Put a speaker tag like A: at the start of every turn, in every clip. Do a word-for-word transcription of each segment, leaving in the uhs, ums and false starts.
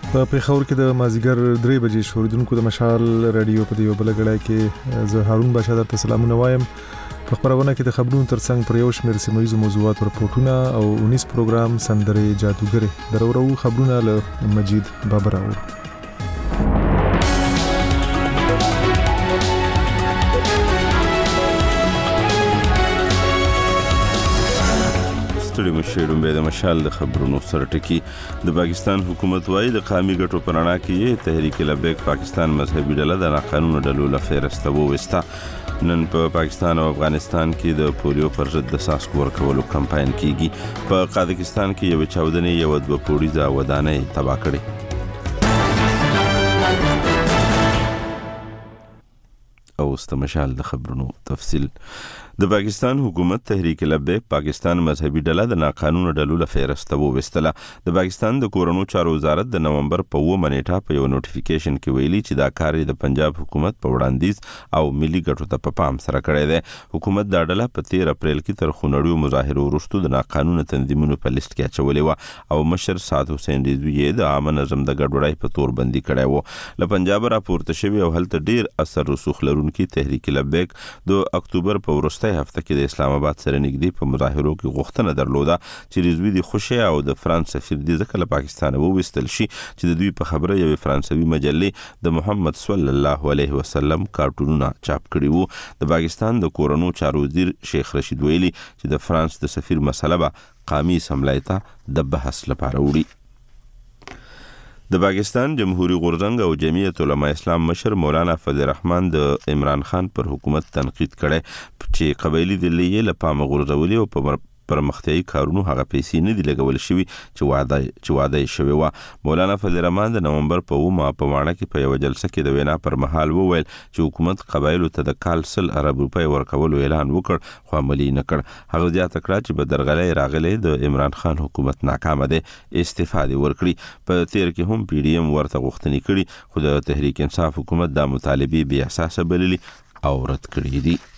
A: په پېښور کې د مازیګر درې بجې شوریدونکو د مشال رادیو په دیو بل غړای کې زه هارون باشا درته سلامونه وایم. په خبرونه کې د خبرونو ترڅنګ پر یو شمېر سیمه موضوعات رپورټونه او اونیس پروګرام سندرې جادوګرې درورو خبرونه له مجید بابراو.
B: ستړي مشیرون به د مشال د خبرونو سره ټکی. د پاکستان حکومت وايي د قومي ګټو پر اړه کې تحریک لبیک پاکستان مذهبي ډله د ناقانونه ډلو له فهرسته وویسته. نن په پاکستان او افغانستان کې د پولیو پر ضد د څاڅکو ورکولو کمپاین کیږي. په قازقستان کې یو چاودنې یو دوه پوړیزه ودانۍ تباه کړې. او استمشال د خبرونو تفصیل. د پاکستان حکومت تحریک لبیک پاکستان مذهبي ډله د ناقانونه ډلو له فهرسته وویستله. د پاکستان د کورونو چارو وزارت د نومبر په اوومه نیټه په یو نوټیفیکیشن کې ویلي چې دا کار د پنجاب حکومت په وړاندیز او ملي ګټو ته په پام سره کړی دی. حکومت دا ډله په تیر اپریل کې تر خونړیو مظاهرو وروسته د ناقانونه تنظیمونو په لیست کې اچولې وه او مشر سعد حسین رضوي یې د عامه نظم د ګډوډۍ په تور بندي کړی و. له پنجاب راپورته شوی او هلته ډیر اثر رسوخ لرونکي تحریک لبیک د اکتوبر په وروستۍ هفته کې د اسلام آباد سره نږدې په مظاهرو کې غوښتنه درلوده چې رضوي د خوشي او د فرانس سفیر د ځکه له پاکستان وویستل شي چې د دوی په خبره یو فرانسوي مجلې د محمد صلی الله علیه وسلم کارټونونه چاپ کړي وو. د پاکستان د کورونو چارو وزیر شیخ رشید ویلي چې د فرانس د سفیر مسله به قومي اسمبلی ته د بحث لپاره وړي. د پاکستان جمهوریت غورځنګ او جمعیت علماء اسلام مشر مولانا فضل الرحمن د عمران خان پر حکومت تنقید کړي چې قبایلی دلې له پامه غورځولي او په پرمختیایي کارونو هغه پیسې نه دي لګول شوي چې وعده چې وعده شوی و. مولانا فضل الرحمن د نومبر په اومه په وانه کې په یو جلسه کې د وینا پر مهال وویل چې حکومت قبایلو ته د کال سل ارب روپۍ ورکولو اعلان وکړ خو عملي نه کړ. هغه زیاته کړه چې په درغلۍ راغلي د عمران خان حکومت ناکامه دی، استفاده ورکړي. په تیر کې هم پی ډی ایم ورته غوښتنې کړي خو د تحریک انصاف حکومت د مطالبې بې اساسه بللي او رد کړي دي.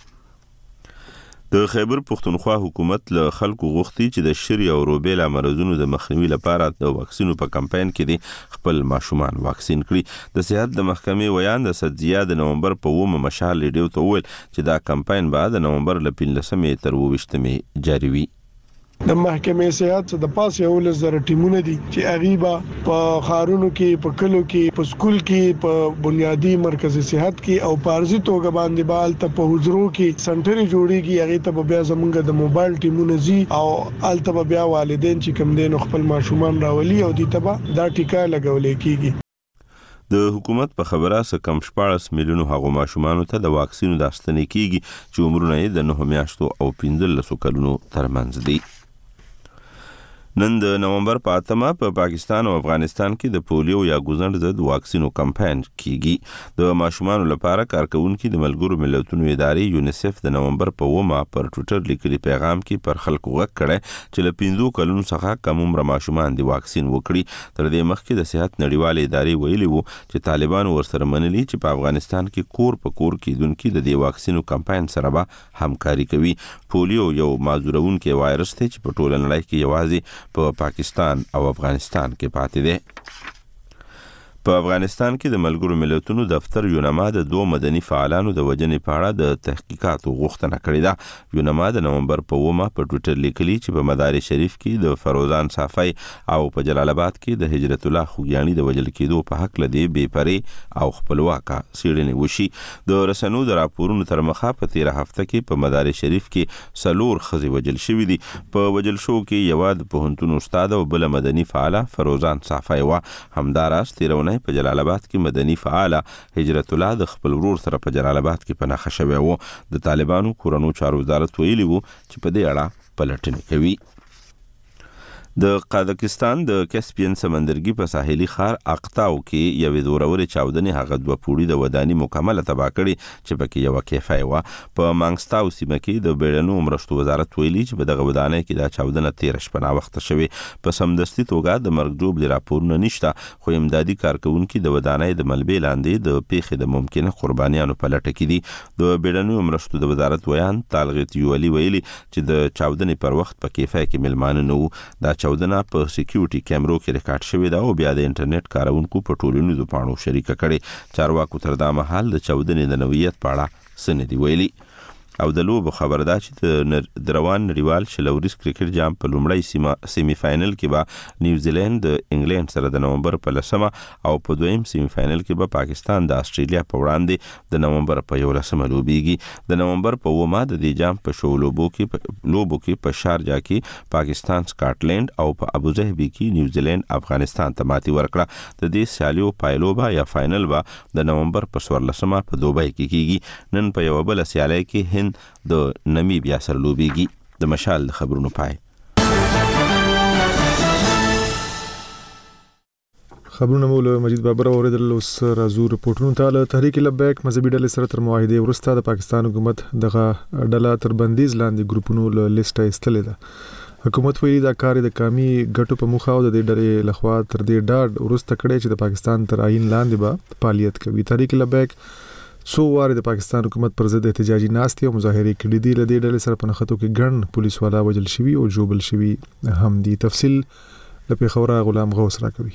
B: د خیبر پختونخوا حکومت له خلکو غوښتي چې د شری او روبیلا مرزونو د مخنیوي لپاره د واکسینو په کمپاین کې دي خپل ماشومان واکسین کړي. د صحت د محکمې ویان د سدزیا د نومبر په اومه مشال ریډیو ته وویل چې دا کمپاین به د نومبر له پنځلسمې تر اوویشتمې جاري وي.
C: د محکمې صحت د پاس یو لزر ټیمونه دي چې اغیبا په خارونو کې په کلو کې په سکول کې په بنیادی مرکزی صحت کې او پارزي توګه باندې بال ته په حضورو کې سنټري جوړيږي. هغه ته بیا زمونږ د موبایل ټیمونه زی او الته بیا والدین چې کم دین خپل ماشومان راولي او دي تبا دا ټیکا لګولې کیږي.
B: د حکومت په خبره س کم شپاړس میلیونو هغو ماشومان ته د واکسینو د استنې کیږي چې عمرونه یې د نه میاشتو او پنځلس کلونو ترمنځ دي. نن د نومبر په اتمه په پا پاکستان او افغانستان کې د پولیو یا ګوزڼ ضد واکسینو کمپاین کیږي. د ماشومان لپاره کارکونکو د ملګرو ملتونو ادارې یونیسف د نومبر په اومه پر ټوئیټر لیکلي پیغام کې پر خلکو غږ کړی چې له پنځو کلونو څخه کم عمر ماشومان د واکسین وکړي. تر دې مخکې د صحت نړیوالې ادارې ویلي وو چې طالبان ورسره منلي چې په افغانستان کې کور په کور کېدونکو د دې واکسینو کمپاین سره به همکاري کوي. پولیو یو معذورونکي وایرس دی چې په ټوله نړۍ کې یوازې په پاکستان او افغانستان کې پاتې دی. په افغانستان کې د ملګرو ملتونو دفتر یونما د دوه مدني فعالانو د وجنې په اړه د تحقیقاتو غوښتنه کړې ده. یونما د نومبر په اومه په ټوئیټر لیکلي چې په مدار شریف کې د فروزان صافی او په جلال آباد کې د هجرت الله خوګیانی د وجل کېدو په حق لدی بې پرې او خپلواکه سیړنې وشي. د رسنیو د راپورونو تر مخه په تیر هفته کې په مدار شریف کې سلور خزي وجل شوې دي. په وجل شو کې یو د پوهنتون استاد او بل مدني فعاله فروزان صافی و. همداراز تیرونه په جلال آباد کې مدني فعاله هجرت الله د خپل ورور سره په جلال آباد کې پناه شوی و. د طالبانو کورونو چارو وزارت ویلي وو چې په دې اړه پلټنې کوي. د قازقستان د کسپین سمندرګي په ساحلي ښار اقتاو کې یوې زورورې چاودنې هغه دوه پوړي د ودانۍ مکمله تباه کړې چې پکې یوه کیفای وه. په مانګستاو سیمه کې د بیړنیو مرستو وزارت ویلي چې په دغه ودانۍ کې دا چاودنه تېره شپه ناوخته شوې. په سمدستي توګه د مرګ ژوبلې راپورونه نشته خو امدادي کارکوونکي د ودانۍ د ملبې لاندې د پیښې د ممکنه قربانیانو په لټه کې دي. د بیړنیو مرستو د وزارت ویان طالغت یولی ویلي چې د چاودنې پر وخت په کیفای کې مېلمانه نه وو. دا چودنه په سکیورټي کیمرو کې ریکارډ شوې ده او بیا د انټرنیټ کارونکو په ټولنیزو پاڼو شریکه کړې. چارواکو تر دا مهال د چودنې د نوعیت په اړه څه نه دي ویلي. او د لوبو خبر ده چې د روان نړیوال شلوریز کرکټ جام په لومړی سیمی فائنل کې به نیوزیلند د انګلند سره د نومبر په لسمه او په دویم سیمی فائنل کې به پاکستان د استرالیا په وړاندې د نومبر په یولسمه لوبېږي. د نومبر په اومه د دې جام په شو لوبو کې لوبو کې په شارجه کې پاکستان سکاټلند او په ابوظبي کې نیوزیلند افغانستان ته ماتې ورکړه. د دې سیالیو پایلوبه یا فائنل به د نومبر په څوارلسمه په دوبۍ کې کیږي. نن په یو بل سیالي کې هند د نمیبیا سره لوبېږي. د مشال خبرونو پای.
A: خبرونه مول مجید بابر اوریدل. اوس راځو رپورټونو ته. له تحریک لبیک مذهبي ډلې سره تر معاهده وروسته د پاکستان حکومت دغه ډله تر بندیز لاندې ګروپونو له لیسټه ایستلې ده. حکومت ویلي دا کار د کامي ګټو په مخه او د ډلې لخوا تر دې ډاډ وروسته کړی چې د پاکستان تر آئین لاندې به فعالیت کوي. تحریک لبیک څو واره د پاکستان حکومت پر ضد احتجاجي ناستې او مظاهرې کړې دي. له دې ډلې سره په نښتو کې ګڼ پولیس والا وژل شوي او جوبل شوي هم دي. تفصیل له پیښوره غلام غوث راکوي.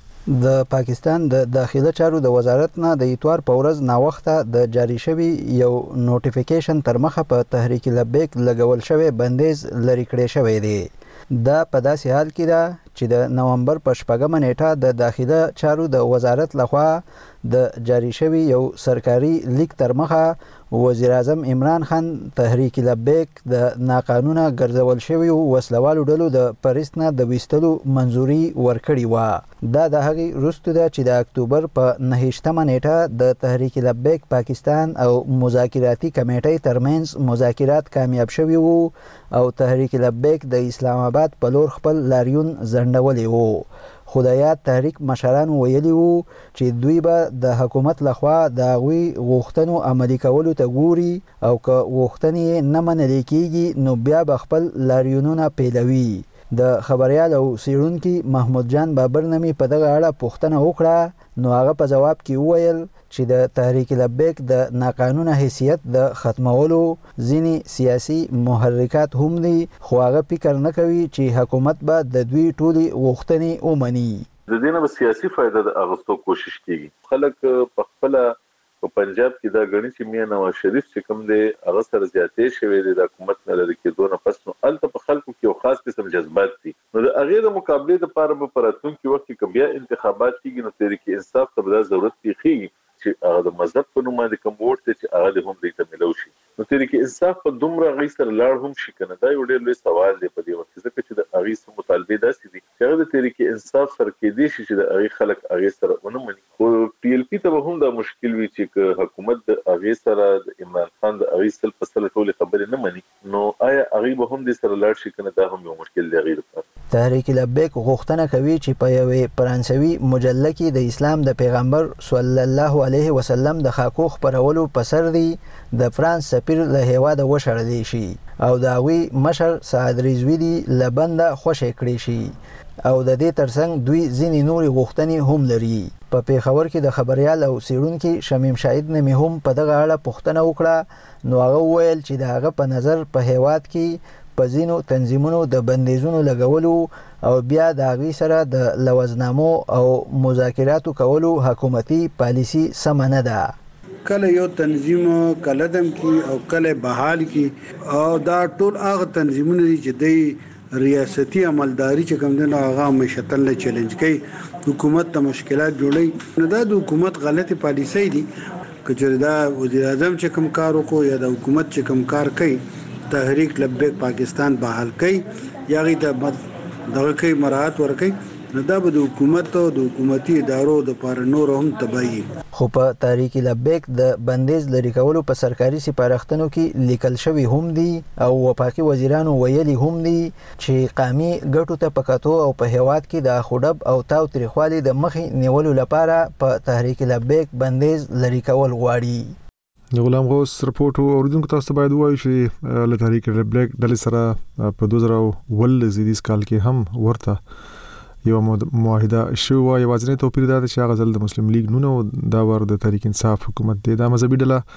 D: د پاکستان د داخله چارو د وزارت نه د اتوار په ورځ ناوخته د جاری شوی یو نوټیفیکیشن تر مخه په تحریک لبیک لګول شوی بندیز لري کړی شوی دی. دا په داسې حال کې ده چې د نومبر په شپږمه نیټه د داخله چارو د وزارت لخوا د جاری شوی یو سرکاري لیک تر مخه وزیر اعظم عمران خان تحریک لبیک د ناقانونه ګرځول شوی وسلوالو ډلو د پرست نه د وستلو منځوري ورکړی و. دا د هغې وروسته ده چې د اکتوبر په نهشتمه نیټه د تحریک لبیک پاکستان او مذاکراتي کمیټې ترمنځ مذاکرات کامیاب شوي وو او تحریک لبیک د اسلام آباد په لور خپل لاریون ځنډولی وو. خو د یاد تحریک مشران ویلي وو چې دوی به د حکومت لخوا د هغوی غوښتنو عملي کولو ته ګوري او که غوښتنې نه منلې کېږي نو بیا به خپل لاریونونه پیلوي. د خبریال او څېړونکي محمود جان بابر نمی په دغه اړه پوښتنه وکړه نو هغه په جواب کې وویل چې د تحریک لبیک د ناقانونه حیثیت د ختمولو ځینې سیاسي محرکات هم دي خو هغه فکر نه کوي چې حکومت به د دوی ټولې غوښتنې ومني.
E: د دې نه به سیاسي فایده د اغوستو کوشش کیږي. خلک په خپل په پنجاب کې دا غني چې میا نواز شریف چې کوم دی هغه سره زیاتې شوی دی د حکومت نه لري کېدو نه پس نو الته په خلکو کې یو خاص قسم جذبات دي. نو د هغې د مقابلې لپاره به په راتلونکي وخت کې بیا انتخابات کېږي نو تحریک انصاف ته به دا ضرورت پېښېږي چې هغه د مذهب په نوم باندې کوم ووټ دی چې هغه هم دوی ته میلاو شي. نو تحریک انصاف په دومره هغې سره لاړ هم شي که نه دا یو ډېر لوی سوال دی په دې وخت کې ځکه چې د هغې څه مطالبې داسې دي چې هغه د تحریک انصاف سره کېدی شي چې د هغې خلک هغې سره ونه مني. خو پی ایل پي ته به هم دا مشکل وي چې که حکومت د هغې سره د عمران خان د هغې سل په سله ټولې خبرې نه مني نو آیا هغې به هم دې سره لاړ شي که نه دا هم یو مشکل دی هغې لپاره.
D: تحریک لبیک غوښتنه کوي چې په یوې فرانسوي مجله کې د اسلام د پیغمبر صلی الله علیه وسلم د خاکو خپرولو په سر دی د فرانس سفیر له هیواده وشړلی شي او د هغوی مشر سعد رضوي له بنده خوشی کړی شي او د دې ترڅنګ دوی ځینې نورې غوښتنې هم لري. په پیښور کې د خبریال او څېړونکي شمیم شاهد نمی هم په دغه اړه پوښتنه وکړه نو هغه وویل چې د هغه په نظر په هیواد کې په ځینو تنظیمونو د بندیزونو لګولو او بیا د هغوی سره د لوزنامو او مذاکراتو کولو حکومتي پالیسي سمه نه ده.
F: کله یو تنظیم کله دم کی او کله بحال کی او دا ټول هغه تنظیمونه دي چې د ریاستي عملداري چې کوم دنه هغه مشتل نه چیلنج کوي حکومت ته مشکلات جوړي نو دا د حکومت غلطي پالیسي دي. کچې دا وزیر اعظم چې کوم کار وکړو یا د حکومت چې کوم کار کوي تحریک لبیک پاکستان بحال کوي یا غي د دغه کوي مراعات ورکوي نو دا به د حکومت او د حکومتي ادارو د پاره نور هم تبعي.
D: خو په تحریک لبیک د بندیز لري کولو په سرکاري سپارښتنو کې لیکل شوی هم دي او وفاقي وزیرانو ویلي هم دي چې قامي ګټو ته پکاتو او په هیواد کې د خودب او تاو تریخوالي د مخې نیولو لپاره په تحریک لبیک بندیز لري کول غواړي.
A: د غلام غوث رپورټ اوریدونکو تاسو باید وایو چې له تحریک لبیک ډلې سره په دوه زره اوولس زیږدیز کال کې هم ورته یو معاهده شوې وه. یوازینی توپیر دا دی چې هغه ځل د مسلم لیګ نونه دا ور د تحریک انصاف حکومت دی. دا مذهبي ډله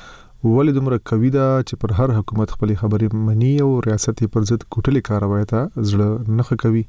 A: ولې دومره قوي ده چې پر هر حکومت خپل خبرې مني او ریاست پر ضد کوټلې کاروي ته زړه نخ کوي.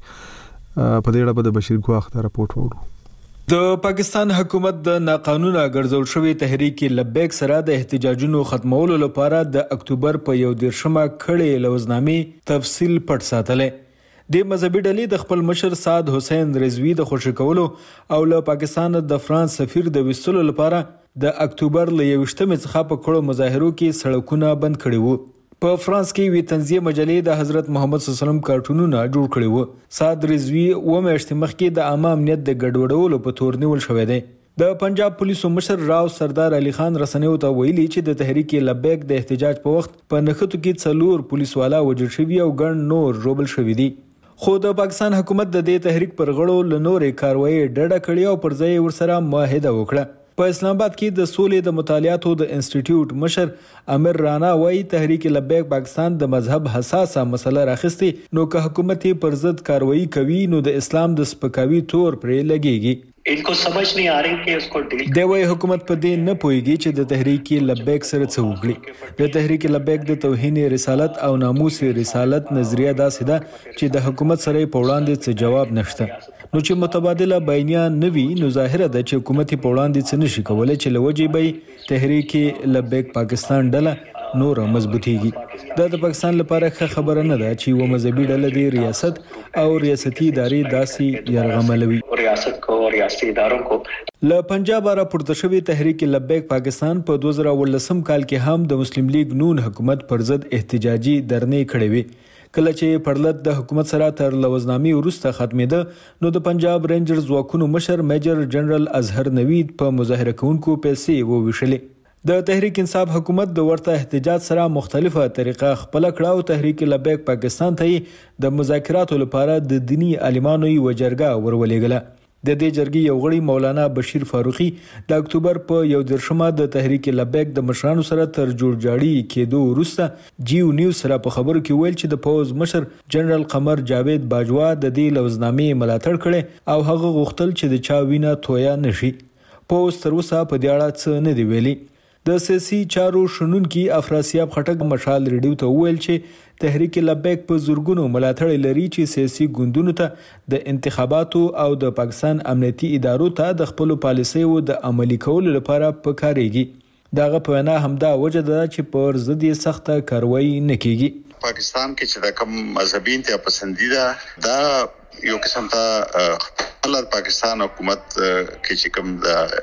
A: په دې اړه به د بشیر ګواخ دا راپورټ وورو.
G: د پاکستان حکومت د ناقانونه ګرځول شوی تحریک لبیک سره د احتجاجونو ختمولو لپاره د اکتوبر په یو دیرشمه کړې لوزنامې تفصیل پټ ساتلې. د مذهبي ډلې د خپل مشر سعد حسین رضوی د خوشی کولو او له پاکستان د فرانس سفیر د وستلو لپاره د اکتوبر ل یوشتمې څخه په کړو مظاهرو کې سړکونه بند کړي وو. په فرانس کې وی تنزیه مجلې د حضرت محمد صلی الله علیه وسلم کارټونونه جوړ کړي وو. سعد رضوی و مېشت مخکې د عامه امنیت د ګډوډولو په تور نیول شوې دی. د پنجاب پولیسو مشر راو سردار علي خان رسنیو ته ویلي چې د تحریک لبیک د احتجاج په وخت په نښتو کې څلور پولیس والا وژل شوي او ګڼ نور ژوبل شوي دي. خو د پاکستان حکومت د دې تحریک پر غړو له نورې کاروایی ډډه کړې او پر ځای ورسره معاهده وکړه. په اسلام آباد کې د سولې د مطالعاتو د انسټیټیوټ مشر امیر رانا وایي تحریک لبیک پاکستان د مذهب حساسه مسله راخستي، نو که حکومت پر ضد کاروایی کوي نو د اسلام د سپکاوي تور پرې لګيږي.
H: इनको समझ नहीं आ रही कि उसको डील
G: د وای حکومت په دې نه پويږي چې د تحریک لبیک سره څه وکړي. د تحریک لبیک د توهین رسالت او ناموس رسالت نظریه داسې ده چې د حکومت سره په وړاندې څه جواب نشته. نو چې متبادله بیانیه نوي نو ظاهره ده چې حکومت په وړاندې څه نشي کولای چې لوجې به تحریک لبیک پاکستان ډله نور مضبوطیږي. دا د پاکستان لپاره ښه خبره نه ده چې و مذهبي ډله د ریاست او ریاستي ادارې داسې یرغملوي.
H: ریاست کو او ریاستي ادارو کو
G: له پنجاب راپورته شوی تحریک لبیک پاکستان په دوه زره ولسم کال کې هم د مسلم لیگ نون حکومت پر ضد احتجاجي درنې کړې وي. کله چې پرلط د حکومت سره تر لوزنامې وروسته ختمېده نو د پنجاب رینجرز ځواکونو مشر میجر جنرال اظهر نوید په مظاهره کوونکو پیسې وویشلې. د تحریک انصاف حکومت د ورته احتجاج سره مختلفه طریقه خپل کړه او تحریک لبیک پاکستان ته د مذاکراتو لپاره د دینی عالمانو یو جرګه ورولېګله. د دې جرګې یو غړي مولانا بشیر فاروقي د اکتوبر په یو دیرشمه د تحریک لبیک د مشرانو سره تر جوړجاړي کېدو وروسته جیو نیوز سره په خبرو کې ویل چې د پوز مشر جنرال قمر جاوید باجوا د دې لوزنامې ملاتړ کړي او هغه غوښتل چې د چا وینه تویا نشي. پوز تر اوسه په دې اړه څه نه دی ویلي. د سیاسي چارو شنونکي افراسیاب خټک مشال ریډیو ته ویل چې تحریک لبیک په زورګونو ملاتړ لري چې سیاسي ګوندونو ته د انتخاباتو او د پاکستان امنیتي ادارو ته د خپل پالیسیو د عملي کولو لپاره پکارېږي. داغه په وینا همدا وجه ده چې پر ضد یې سخته کاروایی نه کیږي.
I: پاکستان کې چې د کوم مذهبي انتها پسندیده دا یو قسم ته خپل پاکستان حکومت کې چې کوم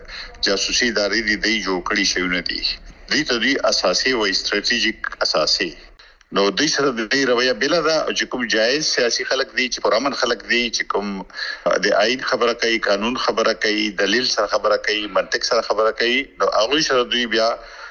I: د جاسوسي ادارې دي د جوړ کړي شوی نه دي دي ته دي اساسي او استراتیژیک اساسي نو د سره د رویه بل دا چې کوم جایز سیاسي خلک دي چې پرامن خلک دي چې کوم د آئین خبره کوي قانون خبره کوي دلیل سره خبره کوي منطق سره خبره کوي نو هغه سره دوی بیا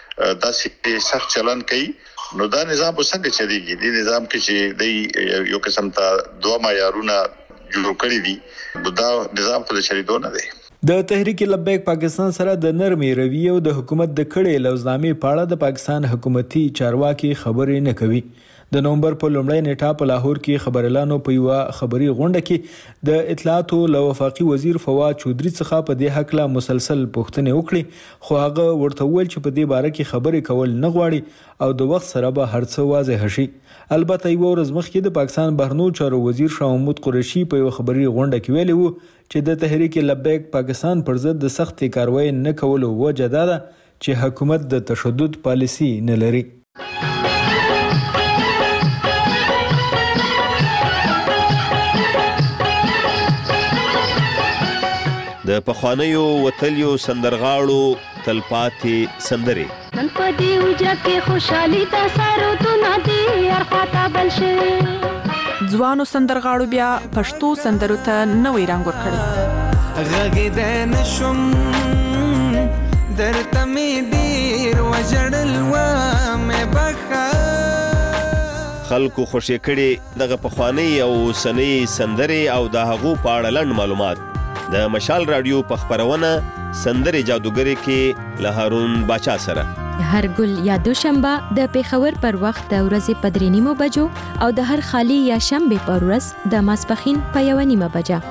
I: داسې سخت چلن کوي. نو دا نظام په څنګه چلیږي؟ د نظام کې چې د یو قسم ته دوه معیارونه جوړ کړی دي دا نظام په چلیدو نه دی.
G: د تحریک لبیک پاکستان سره د نرمي رویه او د حکومت د کړې لوزنامې په اړه د پاکستان حکومتي چارواکي خبرې نه کوي. د نومبر په لومړۍ نیټه په لاهور کې خبريالانو په یو خبري غونډه کې د اطلاعات او وفاقي وزیر فواد چودري څخه په دې حق لا مسلسل پوښتنې وکړي خو هغه ورته ویل چې په دې باره کې خبرې کول نه غواړي او د وخت سره به هر څه واضح شي. البته یو ورځ مخکې د پاکستان بهرنیو چارو وزیر شاه محمود قریشي په یو خبري غونډه کې ویلي وو چې د تحریک لبیک پاکستان پر ضد د سخت کاروایی نه کولو وجه دا ده چې حکومت د تشدد پالیسي نه لري.
B: د پخوانیو وتلیو سندرغاړو تلپاتې سندرې
J: نن په دې وجه کې خوشحالي دا سرودونه دي ارخواته بل شي
K: ځوانو سندرغاړو بیا پښتو سندرو ته نوې رنګ ورکړی.
L: غږېدی نشم درته مې ډېر وژړل ومې بخښه
B: خلکو خوشې کړي دغه پخوانۍ او اوسنۍ سندرې او د هغو په اړه لنډ معلومات د مشال رادیو په خپرونه سندرې جادوګرې کې له هارون باچا سره
M: هر ګل یا دوشنبه د پیښور پر وخت د ورځې په درې نیمو بجو او د هر خالی یا شنبه پر ورځ د ماسپښین په یوه نیمه بجه.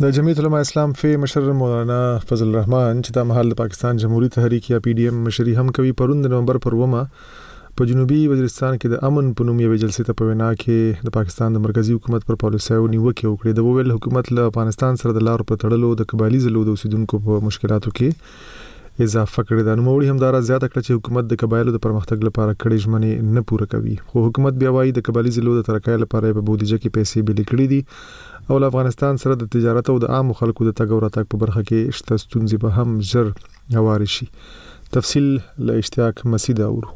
A: د جمعیت علماء اسلام فی مشر مولانا فضل الرحمن چې د مهال د پاکستان جمهوریت تحریک یا پی ډی ایم مشري هم کوي پرون د نومبر پر ومه په جنوبي وزیرستان کې د امن په نوم یوې جلسې ته په وینا کې د پاکستان د مرکزی حکومت پر پالیسیو نیوکه وکړه. د وویل حکومت له افغانستان سره د لار په تړلو د قبایلی ضلعو د اوسیدونکو په مشکلاتو کې اضافه کړې ده. نو موري هم دارا زیاته کړه چې حکومت د قبایلو د پرمختګ لپاره کړي ژمنې نه پوره کوي، خو حکومت بیا وايي د قبایلی ضلعو د ترقۍ لپاره په بودیجه کې پیسې بل کړې دي او له افغانستان سره د تجارت او د عام خلکو د تګ او راتګ په برخه کې شته ستونزې به هم زر هواري شي. تفصیل له اشتیاق مسعود اورو.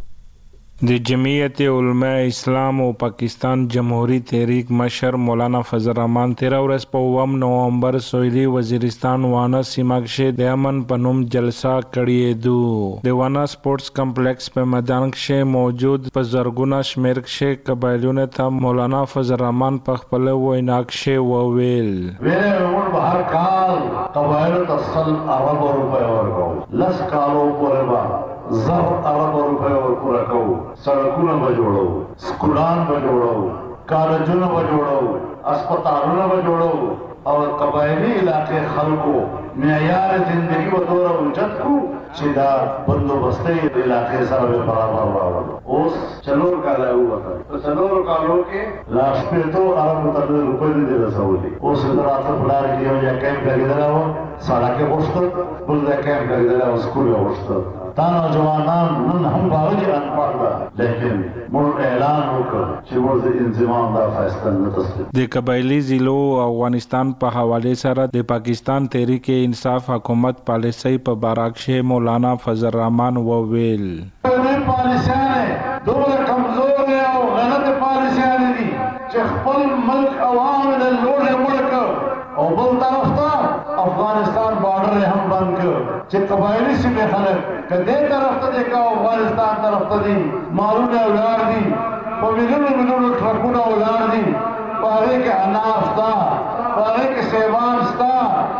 N: د جمعیت علماء اسلام او پاکستان جمهوری تحریک مشر مولانا فضل الرحمن تیرہ ورځ په اووم نومبر سویلی وزیرستان وانا سیمه کې د امن په نوم جلسه کړې دو. د وانا سپورتس کمپلیکس په میدان کې موجود په زرګونه شمیر کې قبایلونه ته مولانا فضل الرحمن په خپل وینا کې وویل
O: ویل به هر کال قبایلو ته سل ارب روپے ورکو لس کالو پورې زر ارب روپے ورکو رکو سڑکونه به جوړو، سکولان به جوړو، کالجونه به جوړو، اسپیټالونه به جوړو او قبایلی علاقې خلکو معیار زندگی به دوره اوچت کو چې دا بندوبستي د علاقې سره به برابر راوړو. اوس څلور کاله وته په څلور کالو کې لا شپږ ارب روپے دې رسولي. اوس راته بلار کې یو ځای کیمپ لګیدل او سړک وښته بل ځای کیمپ لګیدل او سکول وښته. تا نوجوانان نن هم باوجود انپړ ده لیکن موږ اعلان وکړ چې موږ انضمام دا فیصله نه تسلیم.
N: د قبایلی ضلعو افغانستان په حواله سره د پاکستان تحریک انصاف حکومت پالیسي په بارک شه مولانا فضل الرحمن وویل
O: دې پالیسیانه دوه کمزور او غلط پالیسیانه دي چې خپل ملک عوام له لوړ ملک او بل طرف ته افغانستان بارډر هم بند کړ چې قبایلی سیمه خلک کدی طرف ته د افغانستان طرف ته دي مالونه ولار دي په مليونو مليونو ټرکونه ولار دي په هغه کې اناج تا په هغه کې سیوان ستا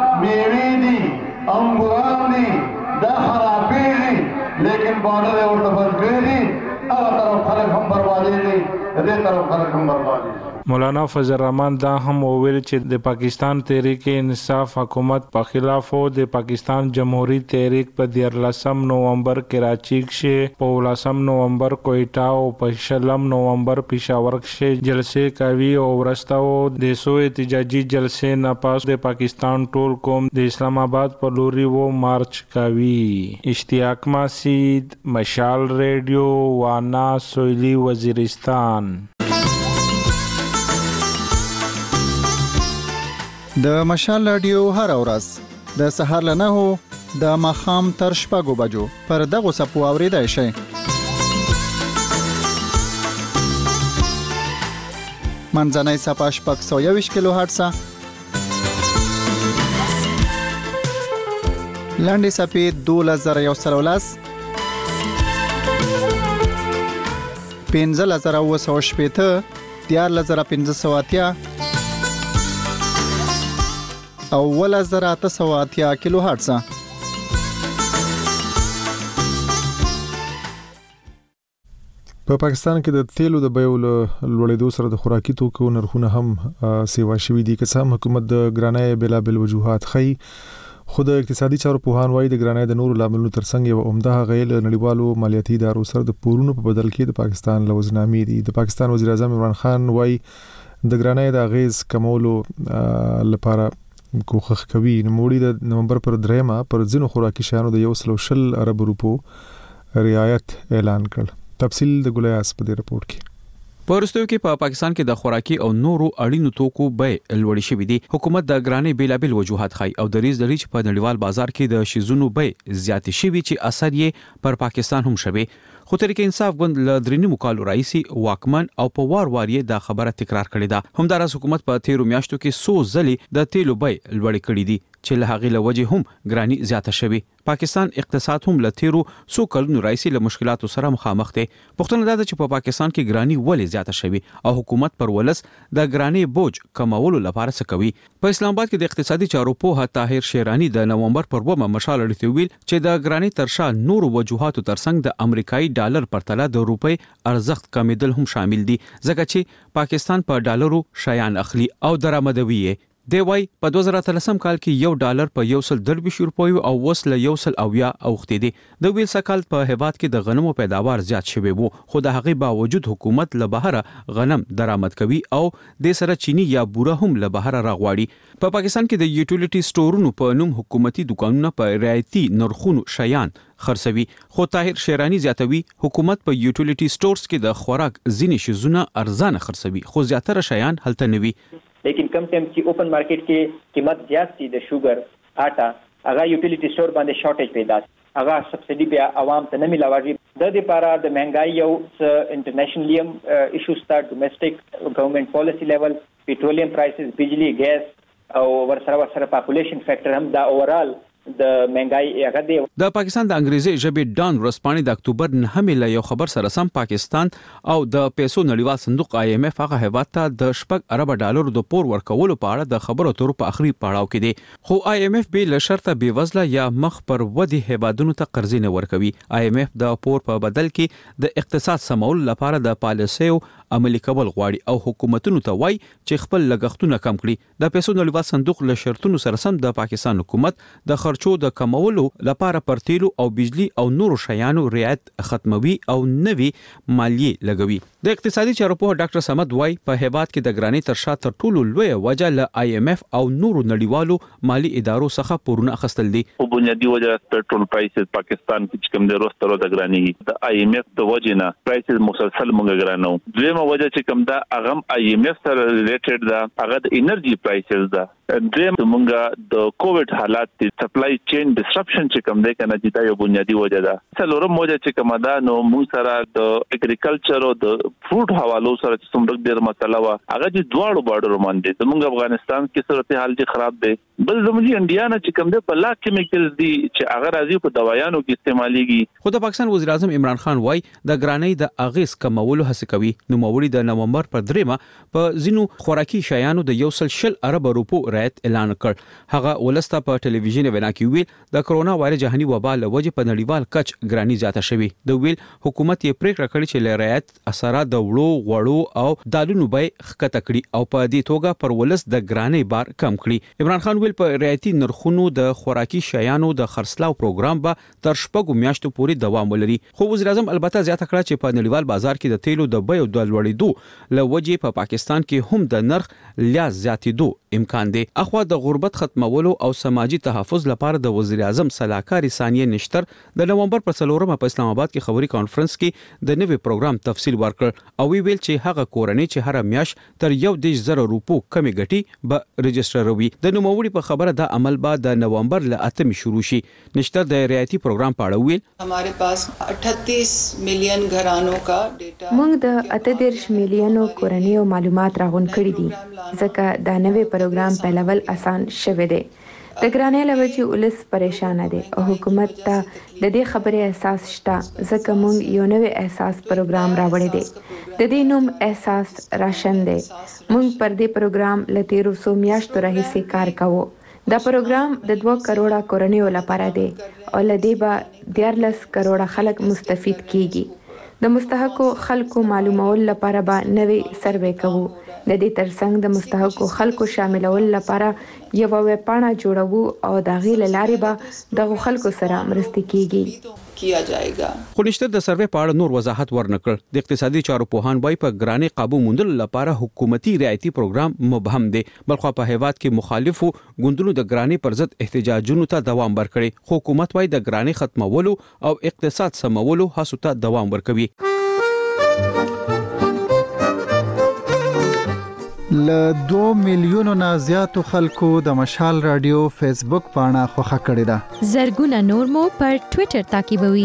O: میوې دي انګوران دي دا خرابې دي لیکن بارډر ورته بند کړی دي هغه طرف خلک هم بربادي دي دې طرف خلک هم بربادي.
N: مولانا فضل الرحمن دا هم وویل چې د پاکستان تحریک انصاف حکومت په خلاف او د پاکستان جمهوری تحریک په دیارلسم نومبر کراچي کې په ولسم نومبر کوئټه او په شلم نومبر پېښور کې جلسې کوي او ورستاو د سو احتجاجي جلسې نه پاس د پاکستان ټول قوم د اسلام آباد په لوري وو مارچ کوي. اشتیاق مسعود، مشال ریډیو، وانا سویلی وزیرستان.
P: د مشال رادیو هر ورځ د سهار له نهو د ماښام تر شپږو بجو پر دغه سپو اوریدای شئ. منځنۍ صفحه شپږ سوه یوویشت کیلو هرټز، لنډې صفحې دولس زره یو سل او لس، پنځلس زره اوه سوه شپېته، دیارلس زره پنځه سوه اتیا او ولس زره اته سوه اتیا کیلو هرټز.
A: په پاکستان کې د تیلو د بیو لوړېدو سره د خوراکي توکو نرخونه هم سیوا شوي دي. که څه هم حکومت د ګرانۍ بېلابېل وجوهات ښیي، خو د اقتصادي چارو پوهان وایي د ګرانۍ د نورو لاملونو ترڅنګ یو عمده هغې له نړیوالو مالیاتي ادارو سره د پورونو په بدل کې د پاکستان لوزنامې دي. د پاکستان وزیر اعظم عمران خان وایي د ګرانۍ د اغیز کمولو لپاره کوښښ کوي. نوموړي د نومبر پر دریمه پر ځینو خوراکي شیانو د یو سل او شل ارب روپو رعایت اعلان کړ. تفصیل د ګلیاس په دې رپورت کې.
Q: په وروستیو کې په پاکستان کې د خوراکي او نورو اړینو توکو بیې لوړې شوې دي. حکومت د ګرانۍ بیلابل وجوهات ښیي او د ریز د ریچ په نړیوال بازار کې د شیزونو بیې زیاتې شوي چې اثر یې پر پاکستان هم شوی. خو تحریک انصاف ګوند له درې نیمو کالو راهیسې واکمن او په وار وار یې دا خبره تکرار کړې ده. همداراز حکومت په تیرو میاشتو کې څو ځلې د تیلو بیې لوړې کړې دي چې له هغې له وجې هم ګراني زیاته شوې. پاکستان اقتصاد هم له تیرو څو کلونو راهیسې له مشکلاتو سره مخامخ دی. پوښتنه دا ده چې په پاکستان کې ګراني ولې زیاته شوې او حکومت پر ولس د ګراني بوج کمولو لپاره څه کوي. په اسلام آباد کې د اقتصادي چارو پوهه طاهر شیرانی د نومبر پر اوومه مشال اړیته ویل چې د ګراني تر شا نورو وجوهاتو ترڅنګ د امریکایي ډالر پرتله د روپۍ ارزښت کمیدل هم شامل دي، ځکه چې پاکستان په ډالرو شیان اخلي او درآمدوي. دی وايي په دوه زره اتلسم کال کې یو ډالر په یو سل درویش روپیو او وسله یو سل اویا اوختې دي. د ویل سکال په هیواد کې د غنمو پیداوار زیات شوی وو، خو د هغې باوجود حکومت له بهره غنم درآمد کوي او د سره چینی یا بوره هم له بهره راغواړي. په پا پاکستان کې د یوټیلیټي سټورونو په نوم حکومتي دکانونه په رعایتي نرخونو شیان خرڅوي، خو طاهر شیرانی زیاتوي حکومت په یوټیلیټي سټورز کې د خوراک ځینې شیزونه ارزانه خرڅوي، خو زیاتره شیان هلته نه وي.
R: لیکن کم ټایم چې اوپن مارکیټ کې قیمت زیات شي د شوګر آټا هغه یوټیلیټي سټور باندې شارټیج پیدا شي، هغه سبسډي بیا عوام ته نه ملاوي. د دې لپاره د مهنګای یو انټرنیشنلی ایشوز تا ډومېسټک ګورنمنت پالیسی لیول پیټرولیم پرایسز بجلی ګیس او ورسره ورسره پاپولیشن فیکٹر هم دا اوورال د مهنګای هغه دی.
Q: د پاکستان د انګریزي ژبې ډان ورسپانې د اکتوبر نهمې له یو خبر سره سم پاکستان او د پیسو نړیوال صندوق آی ایم ایف هغه هیواد ته د شپږ ارب ډالر د پور ورکولو په اړه د خبرو اترو په اخري پړاو کې دی، خو آی ایم ایف به له شرطه بې وزله یا مخ پر ودی هیوادونو ته قرضې نه ورکوي. آی ایم ایف د پور په بدل کې د اقتصاد سمول لپاره د پالیسیو عملي کول غواړي او حکومتونو ته وایي چې خپل لګښتونه کم کړي. د پیسو نړیوال صندوق له شرطونو سره سم د پاکستان حکومت د خرچو د کمولو لپاره پر تیلو او بجلی او نورو شیانو رعایت ختموي او نوي مالیې لګوي. د اقتصادي چارو په ډاکټر صمد وای په هیواد کې د ګرانی تر شا تر ټولو لوی وجه له آی ایم ایف او نورو نړیوالو مالی ادارو څخه پورونه اخیستل دي.
S: په بنیادی وجه پټرول پرایسز پاکستان کې کوم د روسترو د ګرانی د آی ایم ایف د وجه نه پرایسز مسلسل مونږ ګرانو. دویمه وجه چې کوم دا اغم آی ایم ایف سره ریلیټډ دا هغه د انرژي پرایسز دا. دریم مونږه د کووډ حالات د سپلای چین ډسرپشن چې کوم دی کنه چې دا یو بنیادی وجه ده. څلورم وجه چې کوم دا نو موږ سره د اګریکلچر او د فروټ حوالو سره چې څومره ډېر مسله وا هغه د دواړو بارډر باندې زموږ افغانستان کې صورتحال دي خراب دی. بل زموږ انډیا نه چې کوم دی په لا کیمیکلز دي چې هغه راځي په دوايانو کې استعماليږي.
Q: خو د پاکستان وزیر اعظم عمران خان وای د ګرانی د اغیز کمولو هڅه کوي. نو موري د نومبر پر دریمه په زینو خوراکي شیانو د یو سل شل ارب روپو رعایت اعلان کړ. هغه ولسته په ټلویزیون وینا کې ویل د کرونا وایرس جهاني وبا له وجې په نړیوال کچ ګرانی زیاته شوې. د ویل حکومت یې پریکړه کړې چې له رعایت اثرات د وړو غوړو او دالونو به ښکته کړي او په دې توګه پر ولس د ګرانی بار کم کړي. عمران خان ویل په رعایتي نرخونو د خوراکي شیانو د خرڅلاو پروګرام به تر شپږو میاشتو پورې دوام ولري. خو وزیر اعظم البته زیاته کړه چې په نړیوال بازار کې د تیلو د بیو د لوړېدو له وجې په پاکستان کې هم د نرخ لیاز زیاتېدو امکان دی. اخوا د غربت ختمولو او سماجی تحفظ لپاره د وزیر اعظم صلاحکار ثانیه نشتر د نومبر پر څلورمه په اسلام آباد کې خبري کانفرنس کې د نوي پروګرام تفصیل ورکړ او ویل چې هغه کورنۍ چې هر میاش تر یو دیش زره روپو کمی ګټي به رجستروي. د نوموړي په خبره د عمل بعد د نومبر ل اتمې شروع شي. نشتر د رعایتي پروګرام په اړه ویل
T: हमारे पास अठतीस मिलियन घरानों का डेटा
U: موږ د اتدیرش میلیونو کورنیو معلومات راغون کړي دي ځکه دا نوی پروګرام په لول آسان شوه دی. د ګرانۍ لوجې ولس پریشان دي او حکومت ته د دې خبرې احساس شته ځکه موږ یو نوی احساس پروګرام راوړی دی. د دې نوم احساس راشن دی. موږ پر دې پروګرام له تیرو څو میاشتو راهیسې کار کوو. دا پروګرام د دوه کروڑه کورنیو لپاره دی او له دې به دیارلس کروڑه خلک مستفید کیږي. د مستحقو خلکو معلومول لپاره به نوې سروې کوو. د دې ترڅنګ د مستحقو خلکو شاملول لپاره یو ویب پاڼه جوړوو او د غیل لارې به د خلکو سره مرسته کیږي.
T: کیا جائے گا.
Q: خو نشته د سروې په اړه نور وضاحت ورنکړ. د اقتصادي چارو پوهان وایي په ګرانۍ قابو موندلو لپاره حکومتي رعایتي پروګرام مبهم دی. بلخو په هیواد کې مخالفو ګوندونو د ګرانۍ پر ضد احتجاجونو ته دوام ورکړي. خو حکومت وایي د ګرانۍ ختمولو او اقتصاد سمولو هڅو ته دوام ورکوي.
P: ل دو میلیونو نه زیاتو خلکو د مشال رادیو فیسبوک پاڼه خوښه کړې ده.
M: زرګونه نور مو پر ټوئیټر تعقیبوي.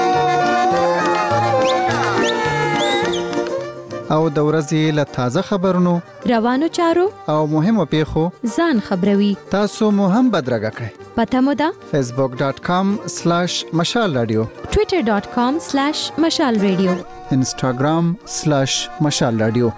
P: او د ورځې له تازه خبرونو
M: روانو چارو
P: او مهمو پیښو
M: ځان خبروي.
P: تاسو مو هم بدرګه کړئ.
M: پته مو ده
P: فیسبوک ډاٹ کام سلیش مشال رادیو
M: ټوئیټر ډاٹ کام سلیش مشال رادیو
P: انسټاګرام سلیش مشال رادیو.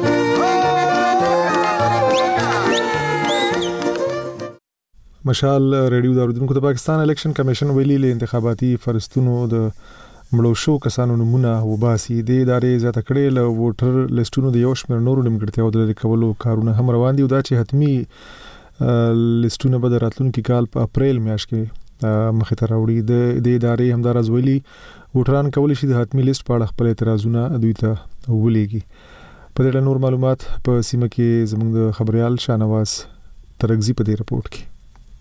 A: مشال ریډیو د اردوونکو د پاکستان الیکشن کمیشن ویلي له انتخاباتي فرستونو د مړو شو کسانو نمونه وباسي. د ادارې زیاته کړې له ووټر لیستونو د یو شمېر نورو نیمګړتیاو د لرې کولو کارونه هم روان دي او دا چې حتمی لیستونه به راتلونکي کال په اپریل میاشت کې مخه ته راوړي. د د ادارې همدارز ویلي ووټران کولی شي د حتمی لیست په اړه خپل اعتراضونه دوی ته ولېږي. په دې نور معلومات په سیمه کې زموږ د خبريال شانواز ترغزي په دې رپورت کې.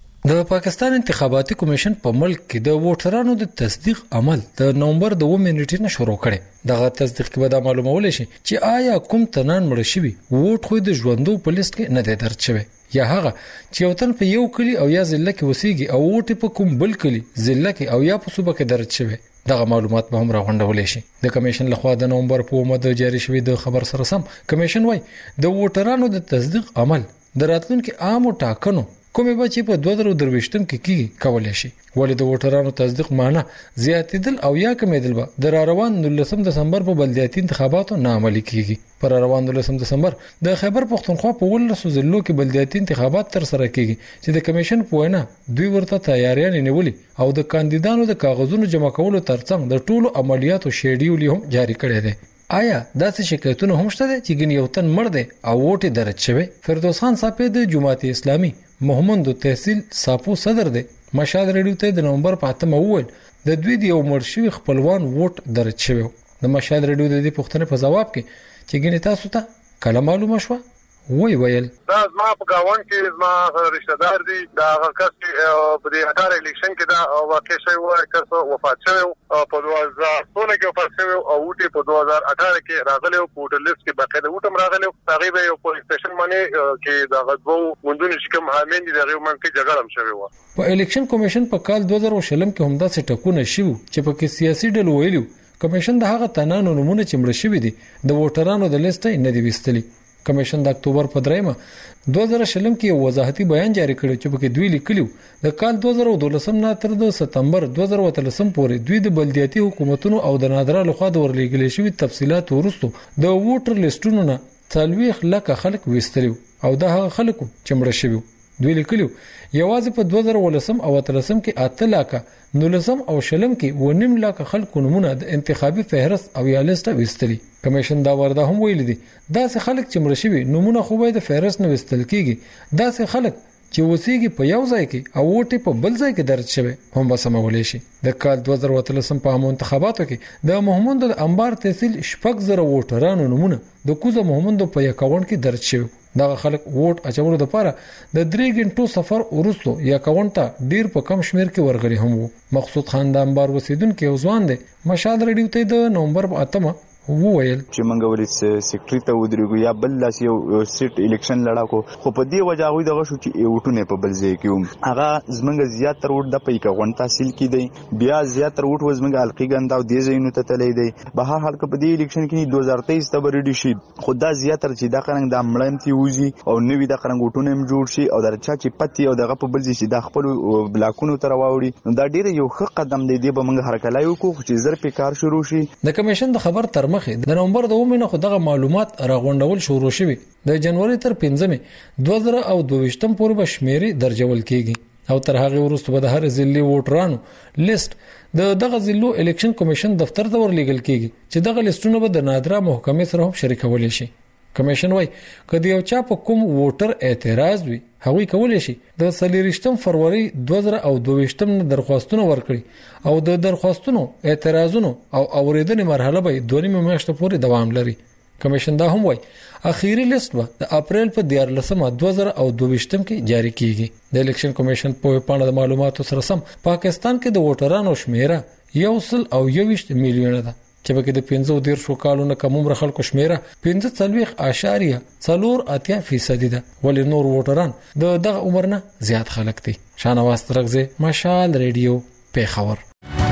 C: د پاکستان انتخاباتي کمیشن په ملک کې د ووټرانو د تصدیق عمل د نومبر د اووه نیټې نه شروع کړي. دغه تصدیق کې به دا معلومول شي چې آیا کوم تنان مړ شوی ووټ خو د ژوندو په لیست کې نه دی درج شوی، یا هغه چې یو تن په یو کلی او یا ضلع کې وسیږي او ووټ په کوم بل کلی ضلع کې او یا په صوبه کې درج شوی. دغه معلومات به هم راغونډول شي. د کمیشن لخوا د نومبر په اووه د جاری شوی د خبر سره سم کمیشن وای د ووټرانو د تصدیق عمل د راتلونکو عامو ټاکنو کومې بچي په دوه زره درويشتم کې کیږي کولای شي. ولې د ووټرانو تصدیق معنی زیاتیدل او یا کمیدل به د روان نولسم دسمبر په بلدیاتي انتخاباتو نه عملي کیږي. پر روان نولسم دسمبر د خیبر پختونخوا په ولسو ضلعو کې بلدیاتي انتخابات تر سره کیږي چې د کمیشن په وینا دوی ورته تیاریان نیولې او د کاندیدانو د کاغذونو جمع کولو ترڅنګ د ټولو عملیاتو شیډیول هم جاری کړی دی. آیا داسې شکایتونه هم شته چې ګنې یو تن مړ دی او ووټ درج شوی؟ فردوس خان صاحب د جماعت اسلامي محمد تحصیل صاحب صدر دی مشهد ریډیو ته د نومبر په اتمه وویل د دوی د یو مړ شوی خپلوان ووټ درج شوی. د مشهد ریډیو د دې پوښتنې په جواب کې چې ګنې تاسو ته کله معلومه شو وی ویل
V: دا زما په گاون کې زما رشتہ دار دي دا هغه کس چې په دې اټار الیکشن کې دا واقع شوی و چې وفات شوی په دوه زره څلور کې وفات شوی او وټي په دوه زره اټھارہ کې راغلی او په لیست کې باقاعده وټم راغلی تقریبا یو پولیس سټیشن باندې کې دا غوو مونږ چې کوم حامین دي دغه من کې جګړه هم شوی و. په الیکشن کمیشن په کال دوه زره شلم کې همدا څټکونه شو چې په کې سیاسي ډلو ویلو کمیشن د هغه تنانو نمونه چې مړ شوی دي د ووټرانو د لیست نه دی وستلی. کمیشن د اکتوبر په دریمه دوه زره شلم کې یو وضاحتي بیان جاری کړ چې په کې دوی لیکلو د کال دوه زره دولسم نه تر د سپتمبر دوه زره اتلسم پورې دوی د بلدیاتي حکومتونو او د نادره لخوا د ورلېږل شوی تفصيلات ورستو د ووټر لیستونو نه څلويخ لکه خلک وستلو او د هغه خلکو چې مړ شوی. دوی لیکلو یوازې په دوه زره ولسم او اتلسم کې اته لکه نولسم او شلم کې و نیم لکه خلکو نمونه د انتخابي فهرست او یا لیست وستلی. کمیشن دا ورده هم ویل دي داسې خلک چې مړ شوی نمونه خو به د فهرست نه وستل کیږي. داسې خلک چې وسیږي په یو ځای کې او ووټ په بل ځای کې درج شوی هم وسمول شي. د کال دوه زره اتلسم په عامو انتخاباتو کې د محمد انبار تحصیل شپږ زره ووټرانو نمونه د کوزه محمد په اکاونټ کې درج شوی. دا خلک ووټ اچولو لپاره د درې غنټو سفر ورستو یا اکاونټ ته ډیر په کم شمیر کې ورغلي هم وو. مقصود خان د انبار وسیدونکو یو ځوان دی مشهد ریډیو ته د نومبر په اتمه وویل
W: چې منګ ولې سیکریټری ته ودرېږو یا بل لاس یو سیټ الیکشن لړاکو خو په دې وجه غوي دغه شو چې وټونه په بل ځای کې هغه زمنګ زیات تر وټ د پېکا غون تحصیل کیدی بیا زیات تر وټ وزمنګ القی ګندا او دې زینو ته تللی دی. به هر حال کې په دې الیکشن کې دوه زره تیئیس ته ورډی شي خو دا زیات تر چې دا قرنګ د مړنتی وځي او نوې د قرنګ وټونه هم جوړ شي او درچا چې پتی او دغه په بل ځای چې د خپل بلاکونو تر واوړي دا ډیر یو ښه قدم دی دی به موږ حرکت لایو کو چې زر په کار شروع شي. د کمیشن د خبر تر مخه د نومبر د اومنه خو دغه معلومات راغونډول شروع شوي. د جنوري تر پنځمه دوه زره او دوهشتم پورې به شمیرې درجول کیږي او تر هغه وروسته به د هر ضلع ووټرانو لیست د دغه ضلعو الیکشن کمیشن دفتر ته ورلېږل کیږي چې دغه لیستونه به د نادره محکمې سره هم شریکول شي. کمیشن وای کله یو چا په کوم ووټر اعتراض وي هغوی کولای شي د څلورشتم فروری دوه زره او دوهشتم نه درخواستونه ورکړي او د درخواستونو اعتراضونو او اوریدنې مرحله به دوه نیمه میاشتې پورې دوام لري. کمیشن دا هم وای اخیری لیست به د اپریل په دیارلسمه دوه زره او دوهشتم کې جاری کیږي. د الیکشن کمیشن په پاڼه د معلوماتو سره سم پاکستان کې د ووټرانو شمیره یو سل او یوویشت میلیونه ده چې په کې د پنځه دیر شو کالونو کوم خلکو شمیره پنځه څلويخ اشاریه څلور اتیا فیصد ده. ولې نور ووټران د دغه عمر نه زیات خلک دي. شانواز ترغزه مشال ریډیو پیښور.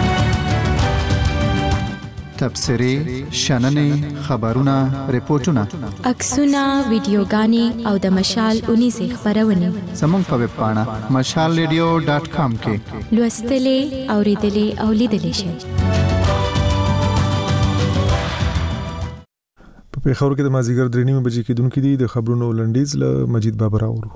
P: تبصری شننې خبرونه ریپورتونه
M: عکسونه ویډیوګانې او د مشال اونیزه خبرونه
P: زموږ په ویب پاڼه مشال ریډیو ډاټ کام کې
M: لوستلې اوریدلې او لیدلې شئ.
A: په پیښور کې د مازیګر درې نیمه بجې کې دونکو دي د خبرونو لنډیز له مجید بابر اورو.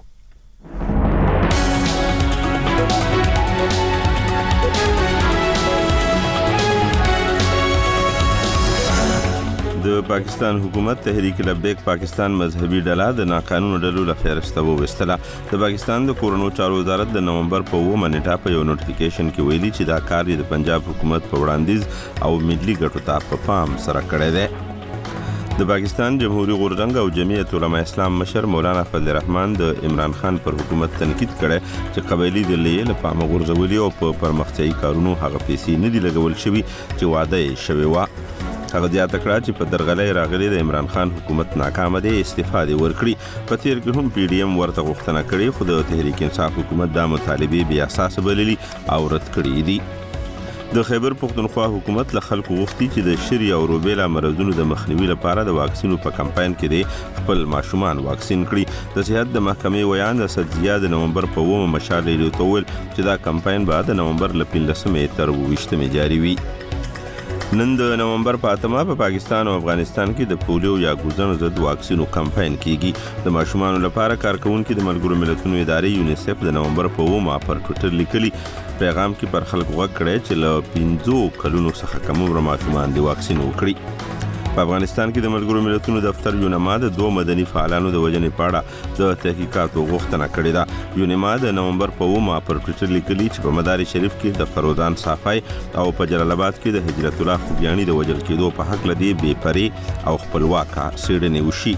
B: د پاکستان حکومت تحریک لبیک پاکستان مذهبي ډله د ناقانونه ډلو له فهرسته وویستله. د پاکستان د کورونو چارو وزارت د نومبر په اوومه نیټه په یو نوټیفیکیشن کې ویلي چې دا کار د پنجاب حکومت په وړاندیز او ملي ګټو ته په پام سره کړی دی. د پاکستان جمهوریت غورځنګ او جمعیت علماء اسلام مشر مولانا فضل الرحمن د عمران خان پر حکومت تنقید کړي چې قبایلی ډلې له پامه غورځولي او په پرمختیایي کارونو هغه پیسې نه دي لګول شوي چې وعده یې شوی و. هغه زیاته کړه چې په درغلۍ راغلي د عمران خان حکومت ناکام دی، استعفا دې ورکړي. په تیر کې هم پی ډی ایم ورته غوښتنه کړې خو د تحریک انصاف حکومت دا مطالبې بې اساسه بللي او رد کړي دي. د خیبر پختونخوا حکومت له خلکو غوښتي چې د شری او روبیلا مرزونو د مخنیوي لپاره د واکسینو په کمپاین کې د خپل ماشومان واکسین کړي. د صحت د محکمې ویان د صدزیا د نومبر په اوومه مشال لیدو ته ویل چې دا کمپاین به د نومبر له پنځلسمې تر اوویشتمې جاري وي. نن د نومبر په اتمه په پاکستان او افغانستان کې د پولیو یا ګوزن ضد واکسینو کمپاین کیږي. د ماشومانو لپاره کارکونکو د ملګرو ملتونو ادارې یونیسف د نومبر په اوومه پر ټویټر لیکلي پیغام کې پر خلکو غږ کړی چې له پنځو کلونو څخه کم عمر ماشومان د واکسین وکړي. په افغانستان کې د ملګرو ملتونو دفتر یونما د دوه مدني فعالانو د وژنې په اړه د تحقیقاتو غوښتنه کړې ده. یونما د نومبر په اوومه پر ټویټر لیکلي چې په مدار شریف کې د فروزان صافای او په جلال آباد کې د هجرت الله خوګیانی د وژل کېدو په حق لدی بې پرې او خپلواکه څېړنې وشي.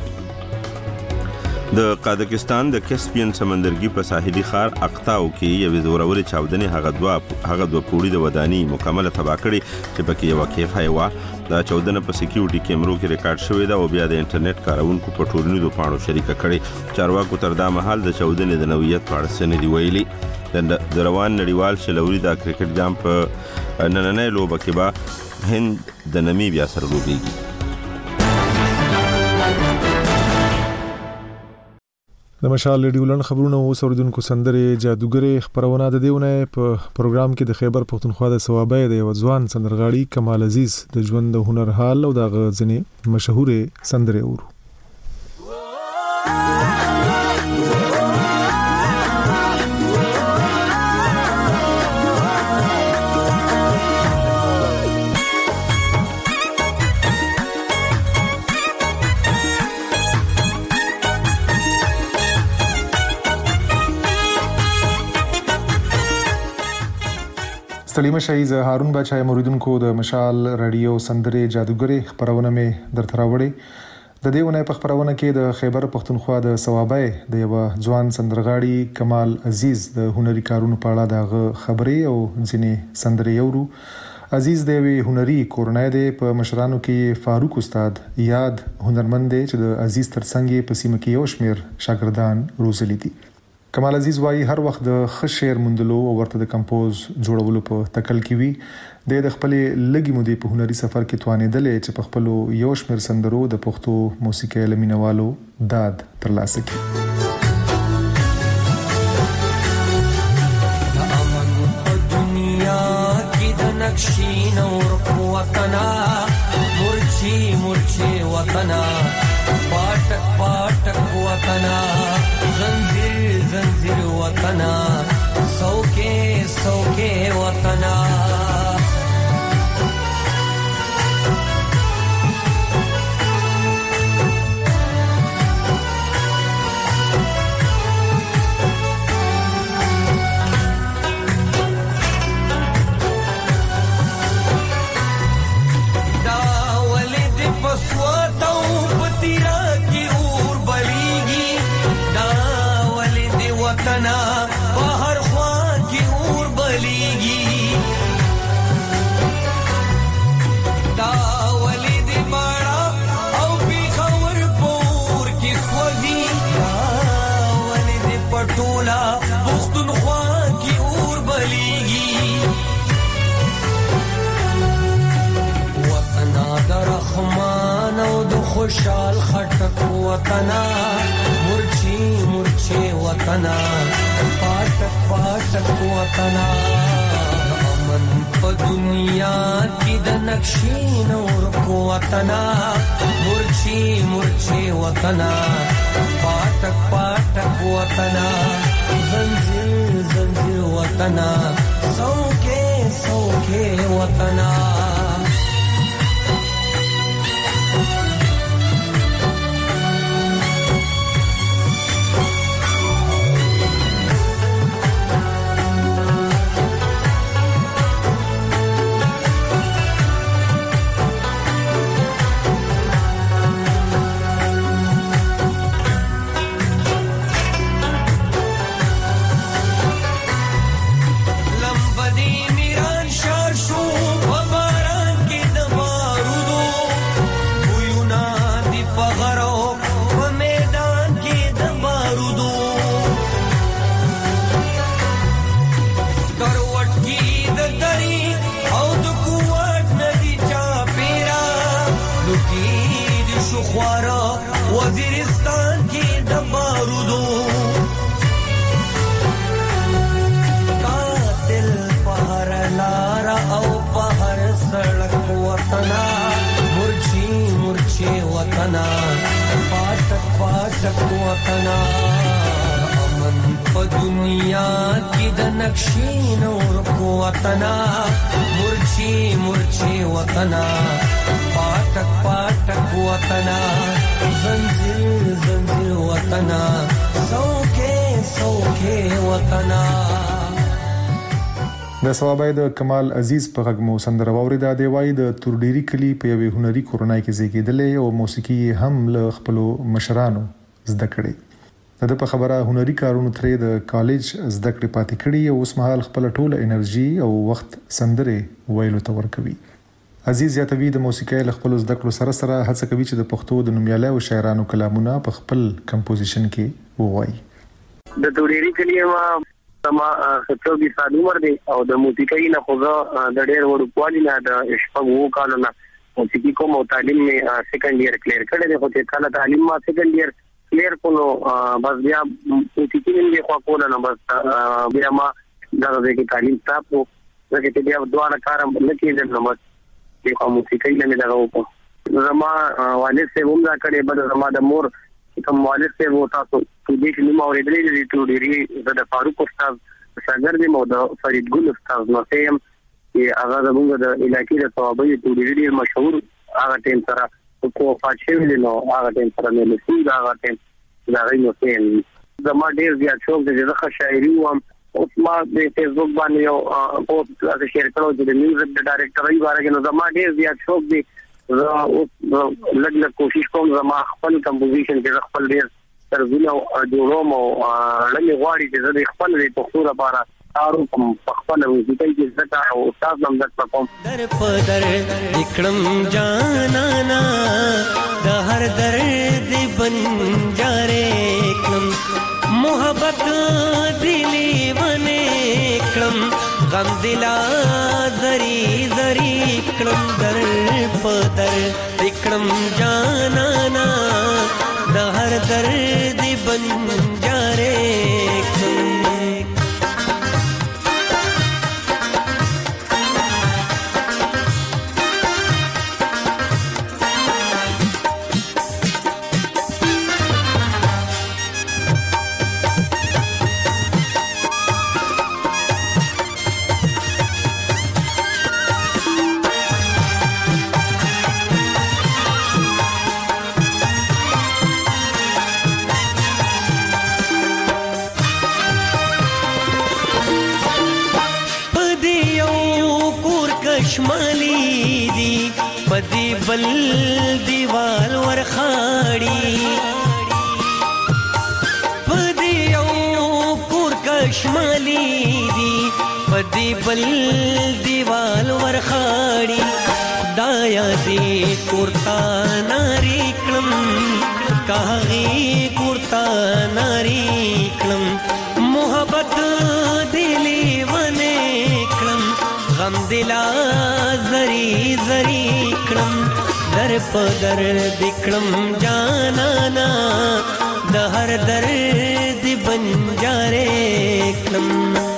B: د قازقستان د کسپین سمندرګي په ساحلي ښار اقتاو کې یو زوروري چاودنې هغه دوه هغه دوه پوړي د وداني مکمله تباه کړي چې پکې یو کیفای و. دا چاودنه په سکیورټي کیمرو کې ریکارډ شوې ده او بیا د انټرنیټ کارونکو په ټولنیزو پاڼو شریکه کړي. چارواکو تر دا مهال د چاودنې د نوعیت په اړه څه نه دي ویلي. د روان نړیوال شلوري د کرکټ جام په نننۍ لوبه کې به هند د نمیبیا سره لوبېږي.
A: د مشال ریډیو لن خبرونه او سردونکو سندرې جادوګرې خبرونه د دیونه په پروګرام کې د خیبر پختونخوا د ثوابای د یو ځوان سندرغاړي کمال عزیز د ژوند د هنر حال او د غزنې مشهور سندرې اورو. سلیم شایز هارون بچای موریدونکو د مشال رادیو سندرې جادوګرې خبرونه مې درته راوړې. د دې ونې په خبرونه کې د خیبر پختونخوا د ثوابای د یو ځوان سندرغاړي کمال عزیز د هنري کارونو په اړه د خبرې او ځینې سندرې اورو. عزیز د وی هنري کورنۍ د په مشرانو کې فاروق استاد یاد هنرمند دی چې د عزیز ترڅنګ په سیمه کې یو شمیر شاګردان روزلي دي. کمال عزیز وايي هر وخت د ښه شعر موندلو او ورته د کمپوز جوړولو په تکل کې وي. د خپل لګي مودې په هنري سفر کې توانېدل چې په خپل یو شمیر سندرو د پښتو موسیقي لمینوالو داد ترلاسه کړي.
L: دنیا کې د نقشې نور وطنا مرچی مرچی وطنا پاټک پاټک وطنا زنجیر زنجیر وطنا سوکے سوکے وطنا बाहर ख्वान की उर बलीगी दावली दे बड़ा औ भी खबर पोर की स्वजी दावली दे पटोला पुख्तनख्वा की उर बलीगी वतना द रहमान औ द खुशहाल खटक वतना मुर्ची मुर्ची वतना पाटक पाटक वतना अमन प दुनिया की द नक्शी नूर को वतना मुर्ची मुर्ची वतना पाटक पाटक वतना जंजीर जंजीर वतना सौके सौके वतना خوارا وزیرستان کې د بارودو قاتل پهر لارا او پهر سړک وطنا مرچی مرچی وطنا پاټک پاټک وطنا امن په دنیا کې د نقشې نور کو وطنا مرچی مرچی وطنا پاټک پاټک وطنا زنجیر زنجیر وطنا سوکه سوکه وطنا.
A: د سوابای د کمال عزیز په غږ مو سندره واوریده. دی وای د تورډيري کلی په یوې هنري کورنۍ کې زیږیدلې او موسیقي هم له خپل مشرانو زده کړې. د په خبره هنري کارونو ترې د کالج زده کړې پاتې کړې او اوس مهال خپل ټوله انرژي او وخت سندره ویلو ته ورکوي. عزیز یاتوی د موسیقۍ له خپل زده کړو سره سره هڅه کوي چې د پښتو د نومیالي او شاعرانو کلامونه په خپل کمپوزیشن کې ووایي.
D: د تورډيري کلی ما سما ستوګي سال عمر دی او د موسیقۍ نه خو د ډېر وړو کوالي نه د شپږو کالو نه موسیقي کوم او تعلیم می سیکنډ ایئر کلیر کړی دی. خو چې کله تعلیم ما سیکنډ ایئر کلیر کولو بس بیا موسیقي نه خو کوله نه بس بیا ما دغه کې تعلیم تاسو زه چې بیا دوه کارم لکه نو بس په موسیقۍ نه دغه وکړم. زما والد سے هم دا کړي بل زما د مور کوم والد سے وو تاسو د دې کې نو اوریدلې دي تورډيري د فاروق استاد شاګرد مو د فرید ګل استاد نو سیم چې هغه زموږ د علاقې د ثوابي تورډيري مشهور هغه ټیم سره کو پاتشوي نو هغه ټیم سره مې لسی دا هغه ټیم دا غوښنه سیم زما ډیر زیات شوق د ځخه شاعري او اوس ما د فیسبوک باندې یو پوسټ راځي شیر کړو چې د میوزیک د ډایرکټرۍ باره کې نو زما ډیر زیات شوق دی. زه اوس لږ لږ کوشش کوم زما خپل کمپوزیشن کې خپل ډیر ترجمه او جوړوم او لږ غواړي چې زه خپل د پښتو لپاره کارو کوم خپل موسیقۍ کې زکه او استاد نام درته کوم.
L: در په در وکړم جانانا د هر درد بنجارې کړم محبت دلی ونه کړم غم دلا زری زری کړم در په در وکړم جانانا د هر درد بنجارې کړم. شمالي دي پدی بل دیوال ورخاړي پدی یو کور کشمالي دي پدی بل دیوال ورخاړي خدایا دې کورتا ناری کلم کاغي کورتا ناری کلم محبت دلی ونه کلم غم دلا زری زری کړم در په در دکړم جانانا د هر درد بنجارې کړم.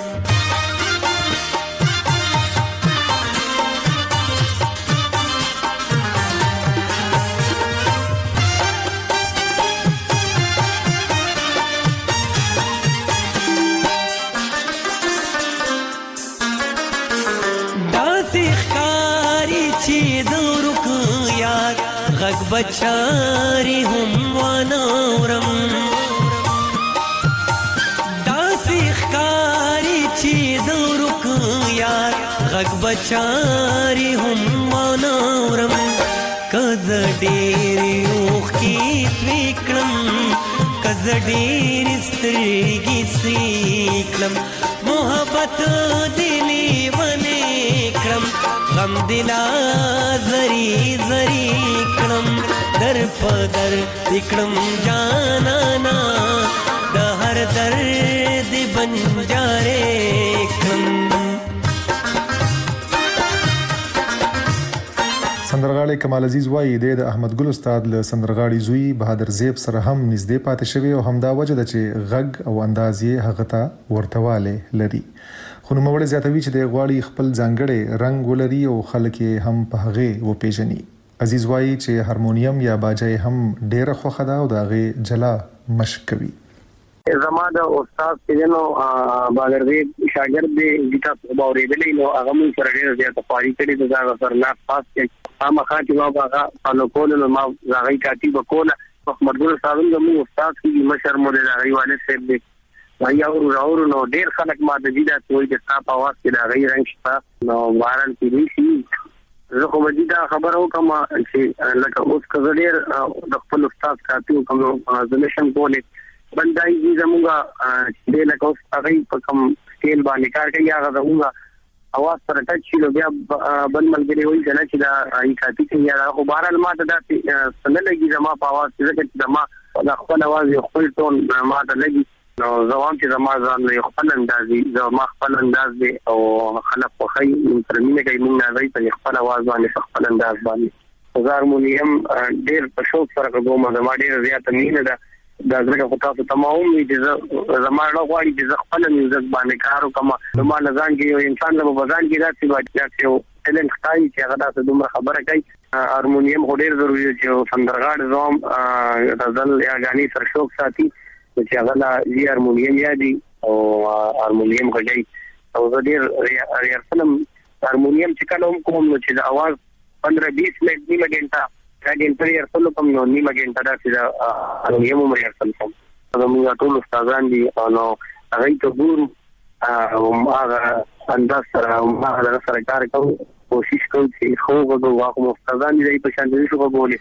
L: غږ بچاری هم وانورم داسې ښکاري چې د ورک یار غږ بچاری هم وانورم که زه ډېرې اوښکې توی کړم که زه ډېرې سترګې سرې کړم محبت دې لیونې کړم غم دلا زری زری کړم در په در کړم جانانا د هر درد بنجارې کړم.
A: سندرغاړي کمال عزیز وایي د احمد ګل استاد له سندرغاړي زوی بهادر زیب سره هم نږدې پاتې شوی او همدا وجه ده چې غږ او انداز یې هغه ته ورتواله لري. خو نوموړی زیاتوي چې د غواړي خپل ځانګړی رنگ ولري او خلک هم په هغه وپیژني. عزیز وایي چې هارمونیم یا باجه هم ډیره خوښه ده او د هغه جلا مشق کوي.
D: زما د استاد سینو باغردي شاګرد دی چې تاسو باورېدلې نو هغه مون سره ډېر زیات پاري کړی د ځای سره نه پاس کې ما خاطی بابا هغه کول نو ما هغه کاتب کوله محمد ګل صاحب زمو استاد کی مشر مولوی راغی والد صاحب دی وایي او ورو نو ډېر خلک ما د دې د توي د صاحب आवाज کې دا غي رنگ شپه نو وارن کې شي زه خو مجیدا خبرو کوم چې لکه اوس کزړیر د خپل استاد کاتب کوم زمشم کوله بندای دي زموږه د لکه اوس هغه په کوم سکیل باندې کار کوي هغه زموږه اواز سره ټچ شي بیا بل ملګری وایي چې دا ای کاپی کوي هغه خو بهرال ما ته دا څنګه لګي زما په اواز چې زما دا خپل اواز یو خپل ټون ما ته لګي نو زوام چې زما ځان له خپل اندازي زما خپل انداز دی او خلک په خی ترمینه کوي موږ نه وایي په خپل اواز باندې خپل انداز باندې هارمونیم ډېر په شوق سره کوم زما ډېر زیات مینه ده دا زړه په تاسو تمام دي زموږ غواړي چې خپل میوزیک باندې کار وکم نو ما لزان کې یو انسان له بزان کې راځي چې یو ټیلنټ ښایي چې هغه تاسو دومره خبره کوي هارمونیم ډېر ضروري دی چې سندرغاړ زوم غزل یا غاني سره شوق ساتي چې هغه لا یې هارمونیم یادي او هارمونیم غږی او ډېر ریارسلم هارمونیم چې کله کوم نو چې د اواز پندرہ بیس منټ نیمه غنټه راګین پر ارسل کوم نو نیمه غنټه دا چې دا یو مې ارسل کوم دا موږ ټول استادان دي نو هغه ته ګورو او هغه انداز سره هغه سره کار کوو کوشش کوو چې خو وګورو واخو استادان دي په شان دي شو کولی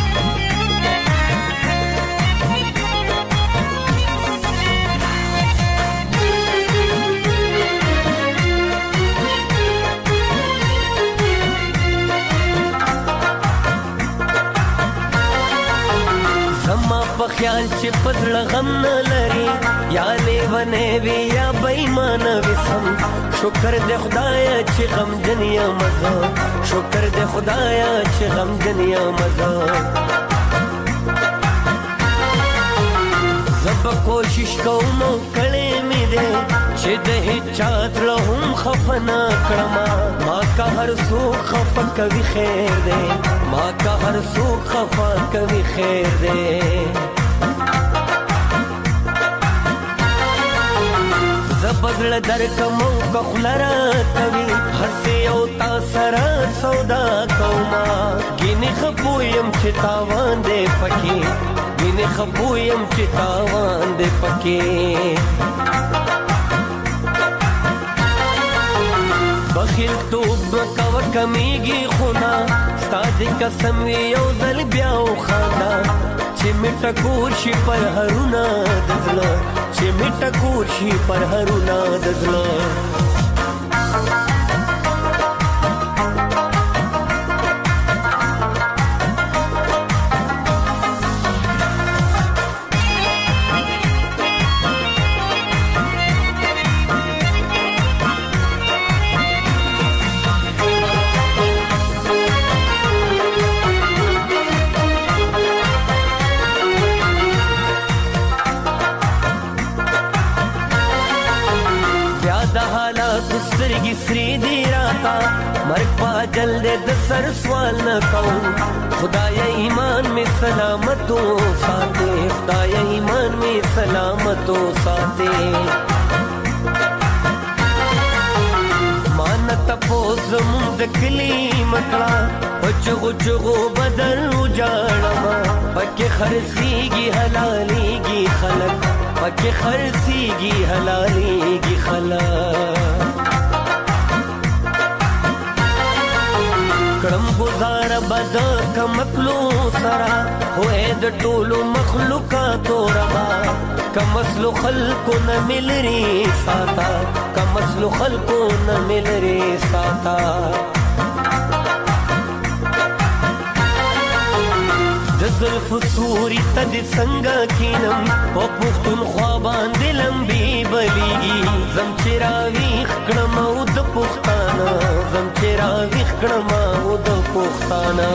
L: په خیال چې پزړه غم نه لري یا لیونه وی یا بېمانه وسم شکر دې خدایا چې غم دنیا مزه شکر دې خدایا چې غم دنیا مزه زب کوشش کوم کړې مې دې چې د هیچا تر هم خفنا کړم ما کا هر سو خفا کوي خیر دې ما کا هر سو خفا کوي خیر دې زبدل در کمو کخلرا کوي هسي او تا سره سودا کوما ګینه خپویم چې تاوان دې پکې ګینه خپویم چې تاوان دې پکې بخیل توب کور کمیږي خونا ستاد قسم یو ځل بیا وخانا چې میټ کور شي پر هرونا دزلا چې میټ کور شي پر هرونا دزلا سترګي سری دی راتا مرګ پاجل دې د سر سوال نه کوم خدای ایمان می سلامتو ساته خدای ایمان می سلامتو ساته مانت پوز مونږ کلی مکړه پچغو چغو بدر وجاړما پکې خرسيږي حلاليږي خلک پکې خرسيږي حلاليږي خلک کړم گزار بد کمکلو سرا هوې د ټولو مخلوقاتو ربا کمسلو خلقو نه ملري ساتا کمسلو خلقو نه ملري ساتا زلف سوري تد څنګه کینم په پختون خوا باندې لمبي بليږي زم چراوي خړم او د پښتانه زم را وښکړما او د پښتانه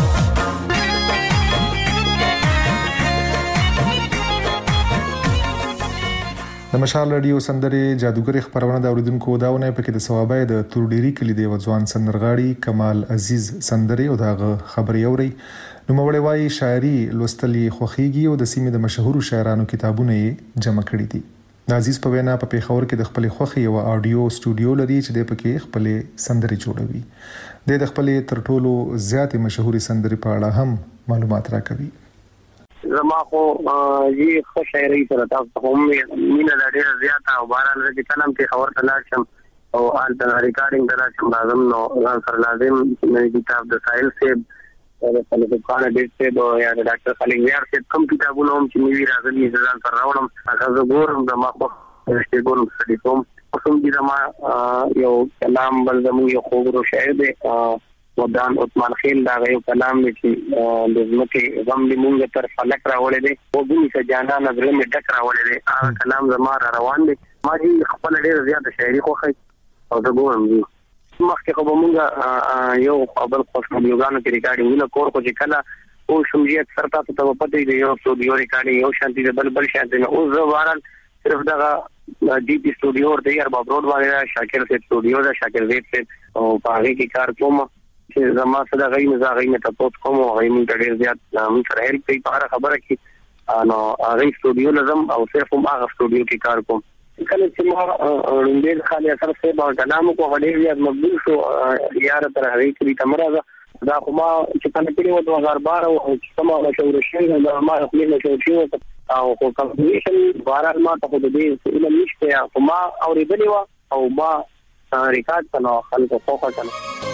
A: د مشال رادیو سندري جادوګر خبرونه د اوریدونکو داونه په کې د ثوابای د تورډيري کلی دی وځوان سندرغاړي کمال عزیز سندري او دغه خبري اوري نو مولوي وايي شاعري لوستلي خوخيږي او د سیمې د مشهورو شاعرانو کتابونه یې جمع کړي دي د عزیز په وینا په پیښور کې د خپل خوخي او اډیو سټوډیو لري چې د پکې خپل سندري جوړوي د خپل تر ټولو زیاتې مشهوري سندري په اړه هم معلومات راکوي
D: زما خو یي خو شاعري سره تاسو هم مینه ډېره زیاته او باران رځي کلم کې خبر تلل شم او آل د ریکارډینګ درا شم لازم نو ځان سره لازم مې کتاب د سایل سیب او د خپل کار ډېر سیب او یا د ډاکټر خلیل یار سیب کوم کتابونه هم چې مې راغلي ځان سره راوړم هغه زه ګورم زما خو شته ګورم ستې کوم کوم دي زما یو کلام بل زمو یو خوږو شاعر دی ودان عثمان خیل دا یو کلام چې د زمکه غم لمونږ تر فلک راولې دي او دې څه جانا نظر مې ډک راولې دي هغه کلام زما را روان دي ما دې خپل ډېر زیات شاعري خوخه او د ګورم دي مخکې خو مونږ یو خپل خپل یوګانو کې ریکارډینګ کور خو چې کله او شمجیت سره تاسو ته پته دی یو سټوډیو ریکارډینګ یو شانتي د بل بل شانتي نه او زه وارن صرف دا ډي پی سټوډیو ورته یار بابروډ باندې شاکر سے سټوډیو دا شاکر زید سے او پاره کې کار کوم چې زما سره غي نه غي نه تاسو کوم غي مونږ ډېر زیات موږ سره هیڅ په اړه خبره کې نو هغه سټوډیو لازم او صرف هغه سټوډیو کې کار کوم کله چې ما ورندې خالي اثر څه به کلام کو غړي زیات مقبول شو یار تر هغه کې تمرازه دا کومه چې کله کې و دوه هزار بارہ او چې کومه مشهور شي دا ما خپل مشهور شي او کو کمپیوټر بارہ ما ته د دې علم نشته او ما اورېدلی و او ما ریکارډ کړو خلکو فوکس کړو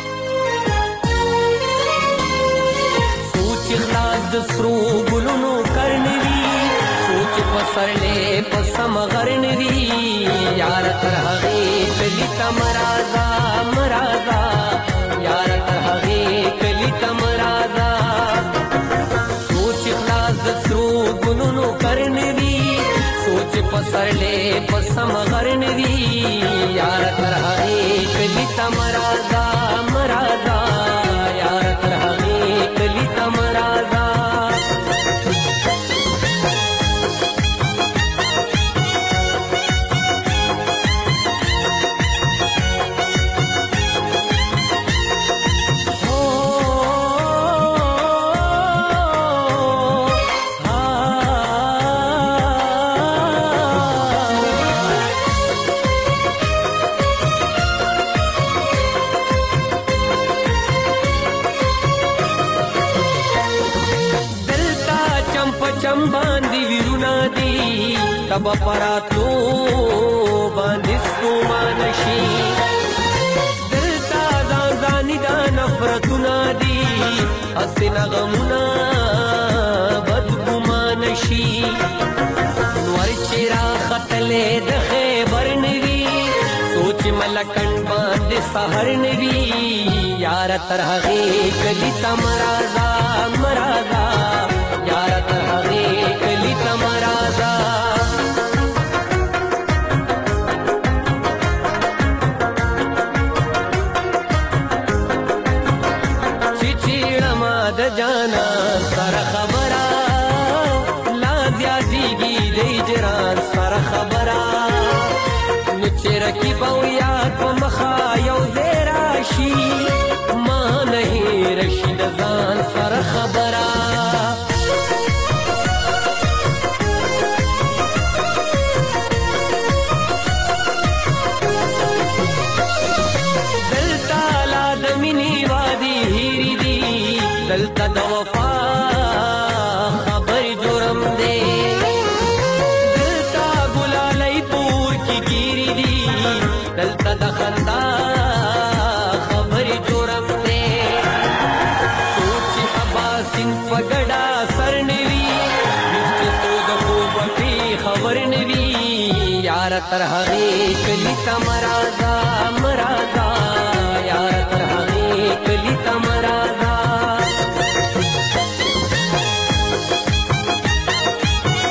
L: خلاص د سرو ګلونو کرنوي سوچ پسرلې پسم غرنوي یار تر هغه کلی تمرازا مرازا یار تر هغه کلی تمرازا سوچ خلاص د سرو ګلونو کرنوي سوچ پسرلې پسم غرنوي یار تر هغه کلی تمرازا مرازا یار تر هغه کلی تمرازا تب پراتلو باندې ستومانشي دلتا ځان ځاني دا نفرتونه دي اسنه غمونه بدګمانشي نور چیرې خطلې د خیبر نوي سوچ ملکن باندې سحر نوي یار تر هغه کلی تمرازا مرازا یار تر هغه کلی تمرازا جانا سره خبره لا زیادېږي د هجران سره خبره نو چې رقیب او یار په مخه یو ځای راشي ما نه هېره شي د ځان سره خبره دلته لا د مینې وادي هېرې دي دلته د وفا خبر جرم دی دلته ګلالۍ پور کې ګیرې دي دلته د خندا خبر جرم دی سوچ اباسین په ګډا سر نوي چې تو د خوب کې خبر نوي یار تر هغه کلی تمرازا مرازا یار تر هغه کلی تمرازا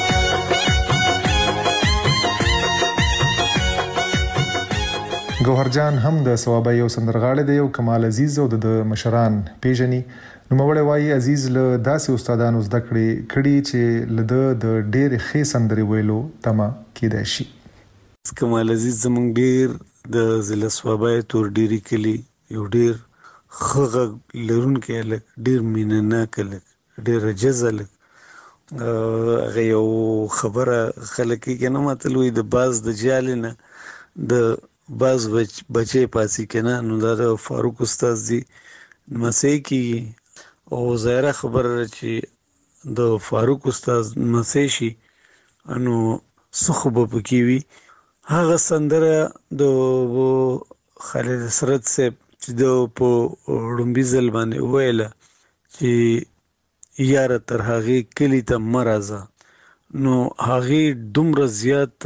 A: ګوهر جان هم د ثوابه یو سندرغاړی دی او کمال عزیز او د مشران پیژني. نو مړی وایي عزیز له داسې استادانو زده کړې کړي چې له د ډېرې ښې سندرې ویلو تمه کېدای شي.
E: کمال عزیز زمونږ ډېر د ضلع ثوابه تور ډېري کلي یو ډېر ښه غږ لرونکی هلک، ډېر مینهناک هلک، ډېر عجز هلک. هغه یو خبره خلک یې که نه متل وایي د باز د جالې نه د باز بچی پاسي که نه، نو دا د فاروق استاد دی نمسی کېږي او ظاهره خبره ده چې د فاروق استاد نمسی شي نو څه خو به پکې وي. هغه سندره د خالد حسرت صاحب چې د په ړومبي ځل باندې وویله چې یاره تر هغې کلي ته مه راځه، نو هغې دومره زیات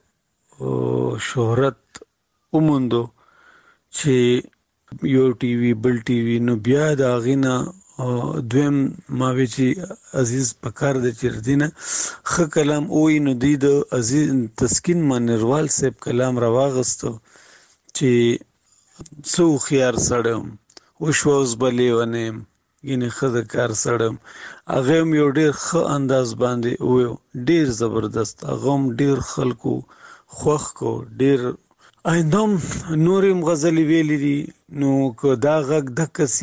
E: شهرت وموندو چې یو ټي وي بل ټي وي، نو بیا د هغې نه دویم ما وی چې عزیز پکار دی چې ردی نه ښه کلام ووایي. نو دوی د عزیز تسکین مانیروال صاحب کلام راواغستو چې څه هوښیار سړی یم، وشوه اوس به لیونی یم، ګینې ښه د کار سړی یم. هغه هم یو ډېر ښه انداز باندې وویو، ډېر زبردست. هغه هم ډېر خلکو خوښ کو، ډېر آینده هم نورې هم غزلې ویلې دي. نو که دا غږ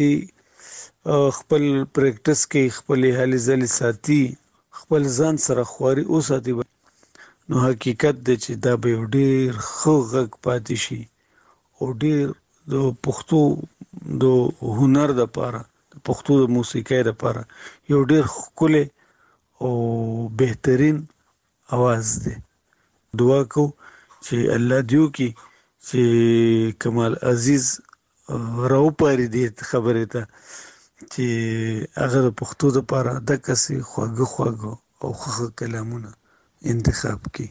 E: دقسې خپل پریکټس کوي، خپلې هلې ځلې ساتي، خپل ځان سره خواري وساتي، نو حقیقت دی چې دا به یو ډېر ښه غږ پاتې شي او ډېر د پښتو د هنر دپاره، د پښتو د موسیقۍ دپاره یو ډېر ښکلی او بهترین اواز دی. دعا کو چې الله دیو کی چې کمال عزیز راوپاري دې خبرې ته چې هغه د پښتو دپاره دقسې خواږه خواږه او ښه کلامونه انتخاب کړي.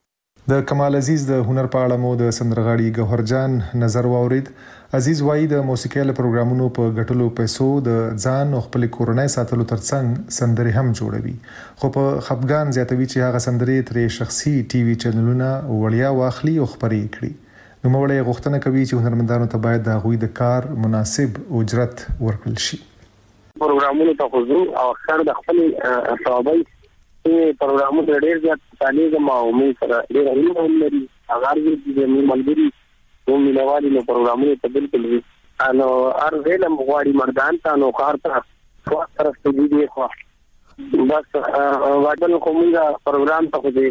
A: د کمال عزیز د هنر په اړه مو د سندرغاړي ګوهر جان نظر واورید. عزیز وایي د موسیقۍ له پروګرامونو په ګټلو پیسو د ځان او خپل کورنۍ ساتلو ترڅنګ سندرې هم جوړوي، خو په خپګان زیاتوي چې هغه سندرې ترې شخصي ټي وي چینلونه وړیا واخلي او خپرې کړي. نو مړی غوښتنه کوي چې هنرمندانو ته باید د هغوی د کار مناسب اجرت ورکړل شي.
D: پروګرامونو ته خو او اکثر د خپل ثوابي پروګرامونو ډېر زیات تعلیم او موږ سره ډېر علم هم لري. هغه ورځي د ملګري کوم مینوالي نو پروګرامونو ته بالکل وي نو هر ویلم غواړي مردان ته نو کار ته خو طرف ته دي خو بس واټل کومه پروګرام ته خو دي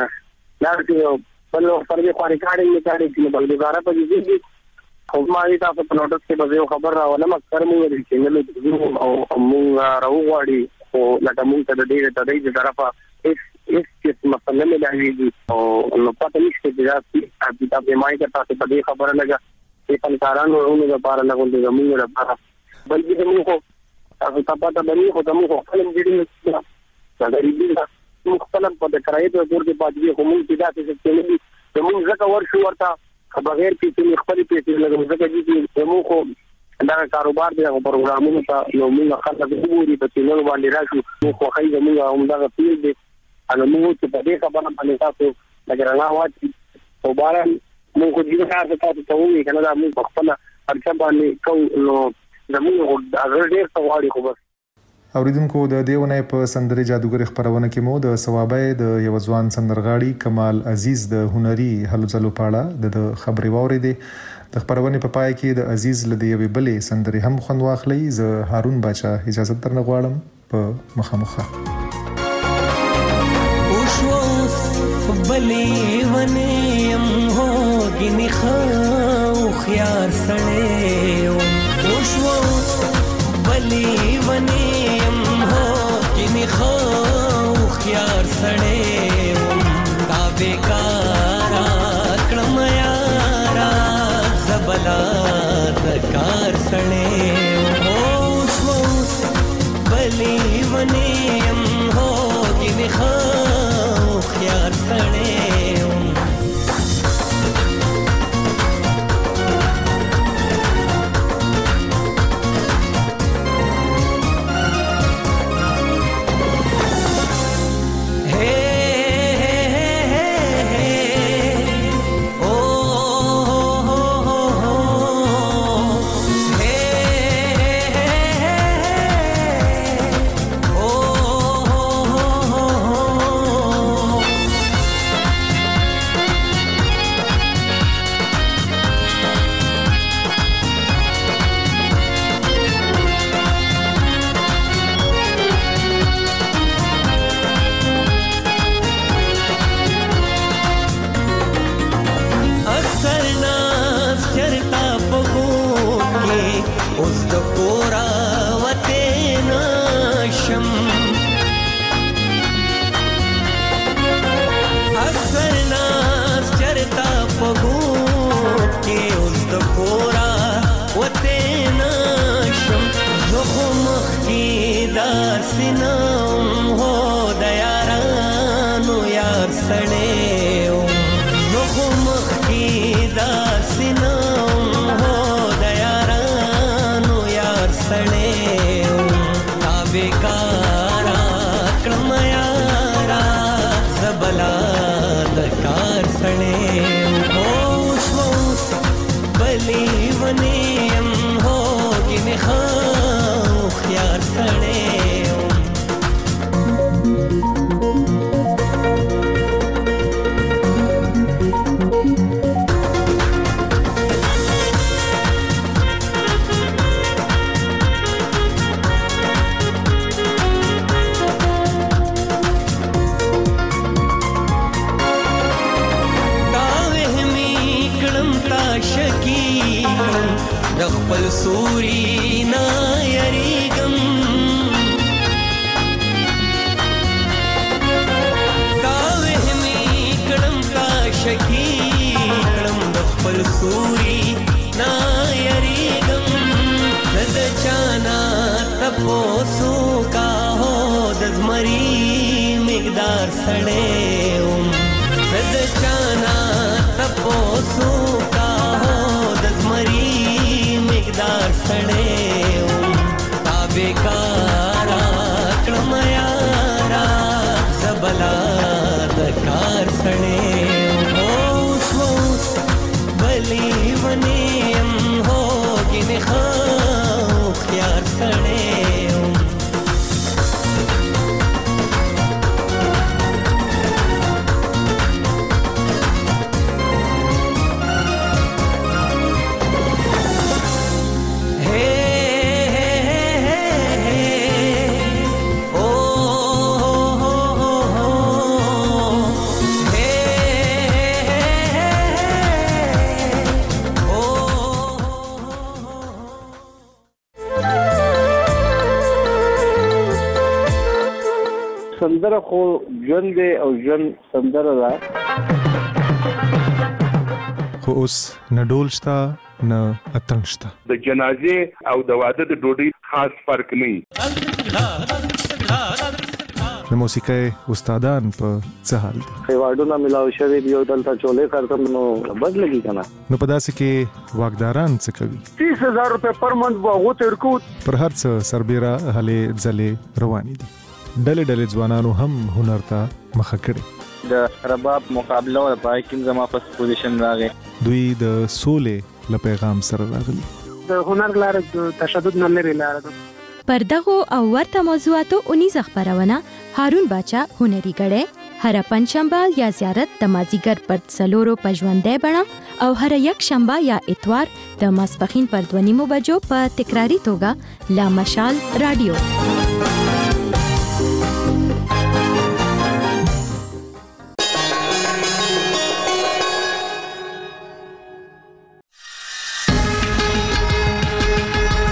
D: لارته بل پر دې خاري کاري نه کاري چې بلګارا په دې دي خو ما دې تاسو په نوټس کې به خبر راولم اکثر مو ورې چې نه او موږ راوغواړي او لکه موږ ته د دې ته دې طرفه اس اس چې مثلا مې لایي او نو پته نشته چې دا چې تاسو یې مای ته تاسو په دې خبره لګا چې پنځارانو ورونو لپاره لګول دي موږ لپاره بلکې موږ خو تاسو ته پته باندې خو موږ خپل دې نه دا دې موږ خپل په کرایې ته ورته پاتې خو موږ چې دا څه نه دي موږ ځکه ورشو ورته بغیر پیسې خپل پیسې لګو ځکه چې موږ خو دا کاروبار دی او پروګرامونو ته نو موږ خلک وګوري په چینل باندې راشو موږ خو خای زموږ هم دا پیل دی ان موږ چې په دې خبره باندې تاسو لګرا واچي او باران موږ دې کار ته تاسو ته وایي کنه دا موږ خپل ارچا باندې کو نو زموږ هغه ډېر څه خو بس.
A: اوریدونکو د دیونه په سندري جادوګر خبرونه کې مو د ثوابه د یو ځوان سندرغاړي کمال عزیز د هنري هلو ځلو پاړه د خبري واورېده. د خبرونه په پای کې د عزیز لدی یوې بلې سندري هم خوند واخلي. زه هارون باچا اجازه درنه غواړم په مخامخه.
L: بلی ونیم هو گینی خو خیار سڑے وشو بلی ونیم ہو گینی خو خیار سڑے تا بیکارا کڑم یارا زبلا دکار سڑے وشو بلی ونیم ہو گینی خو خیار سڑے اوس د کورا وته نشم اکثر ناس چرتا پغو کې اوس د کورا وته نشم زخه مخ کې داسنم هو د یارانو یار سړیو زخه مخ کې داسنم هو د یارانو یار سړیو تابکارا کړم یارا زبلا د کار سړیو اوس اوس بلی ونیم هو کې خو خيار سړیو د خپل سوري نا یریګم دا وهمي کړم تا شکی کړم د خپل سوري نا یریګم د چانا تپوسو کا هو د زمري مقدار سړیو د چانا تپوسو کا هو د زمري مقدار سړیو تابکارا کړم یارا زبلا د کار سړیو اوس اوس بلی ونیم هو کې خو خيار سړیو
D: سندره خو ژوند دی او ژوند سندره ده
A: خو اوس نه ډول شته نه اتڼ شته
V: د جنازې او د واده د ډوډۍ خاص فرق نه
A: د موسیقۍ استادان په څه حال دي
D: خیواډونه ملاو شوی دی او دلته چولې کارتم نو بد لګي کنه
A: نو په داسې کې واګداران څه کوي
V: تیس هزار روپے پر منت وغو ترکو
A: پر هر څه سربېره هلې ځلې روانې دي ډلې ډلې ځوانانو هم هنر ته مخه کړي
F: د رباب مقابله او پای کې زما په پوزیشن راغی
A: دوی د سولې له پیغام سره راغلي
H: د هنر لاره د تشدد نه لري لاره ده
M: پر دغه او ورته موضوعاتو اونیز خبرونه هارون باچا هنري غړې هر پنځشنبه یا زیارت د مازیګر پر څلورو پژوندې بڼه او هر یک شنبه یا اتوار د ماسپخین پر دوه نیمو بجو په تکراری توګه لا مشال رادیو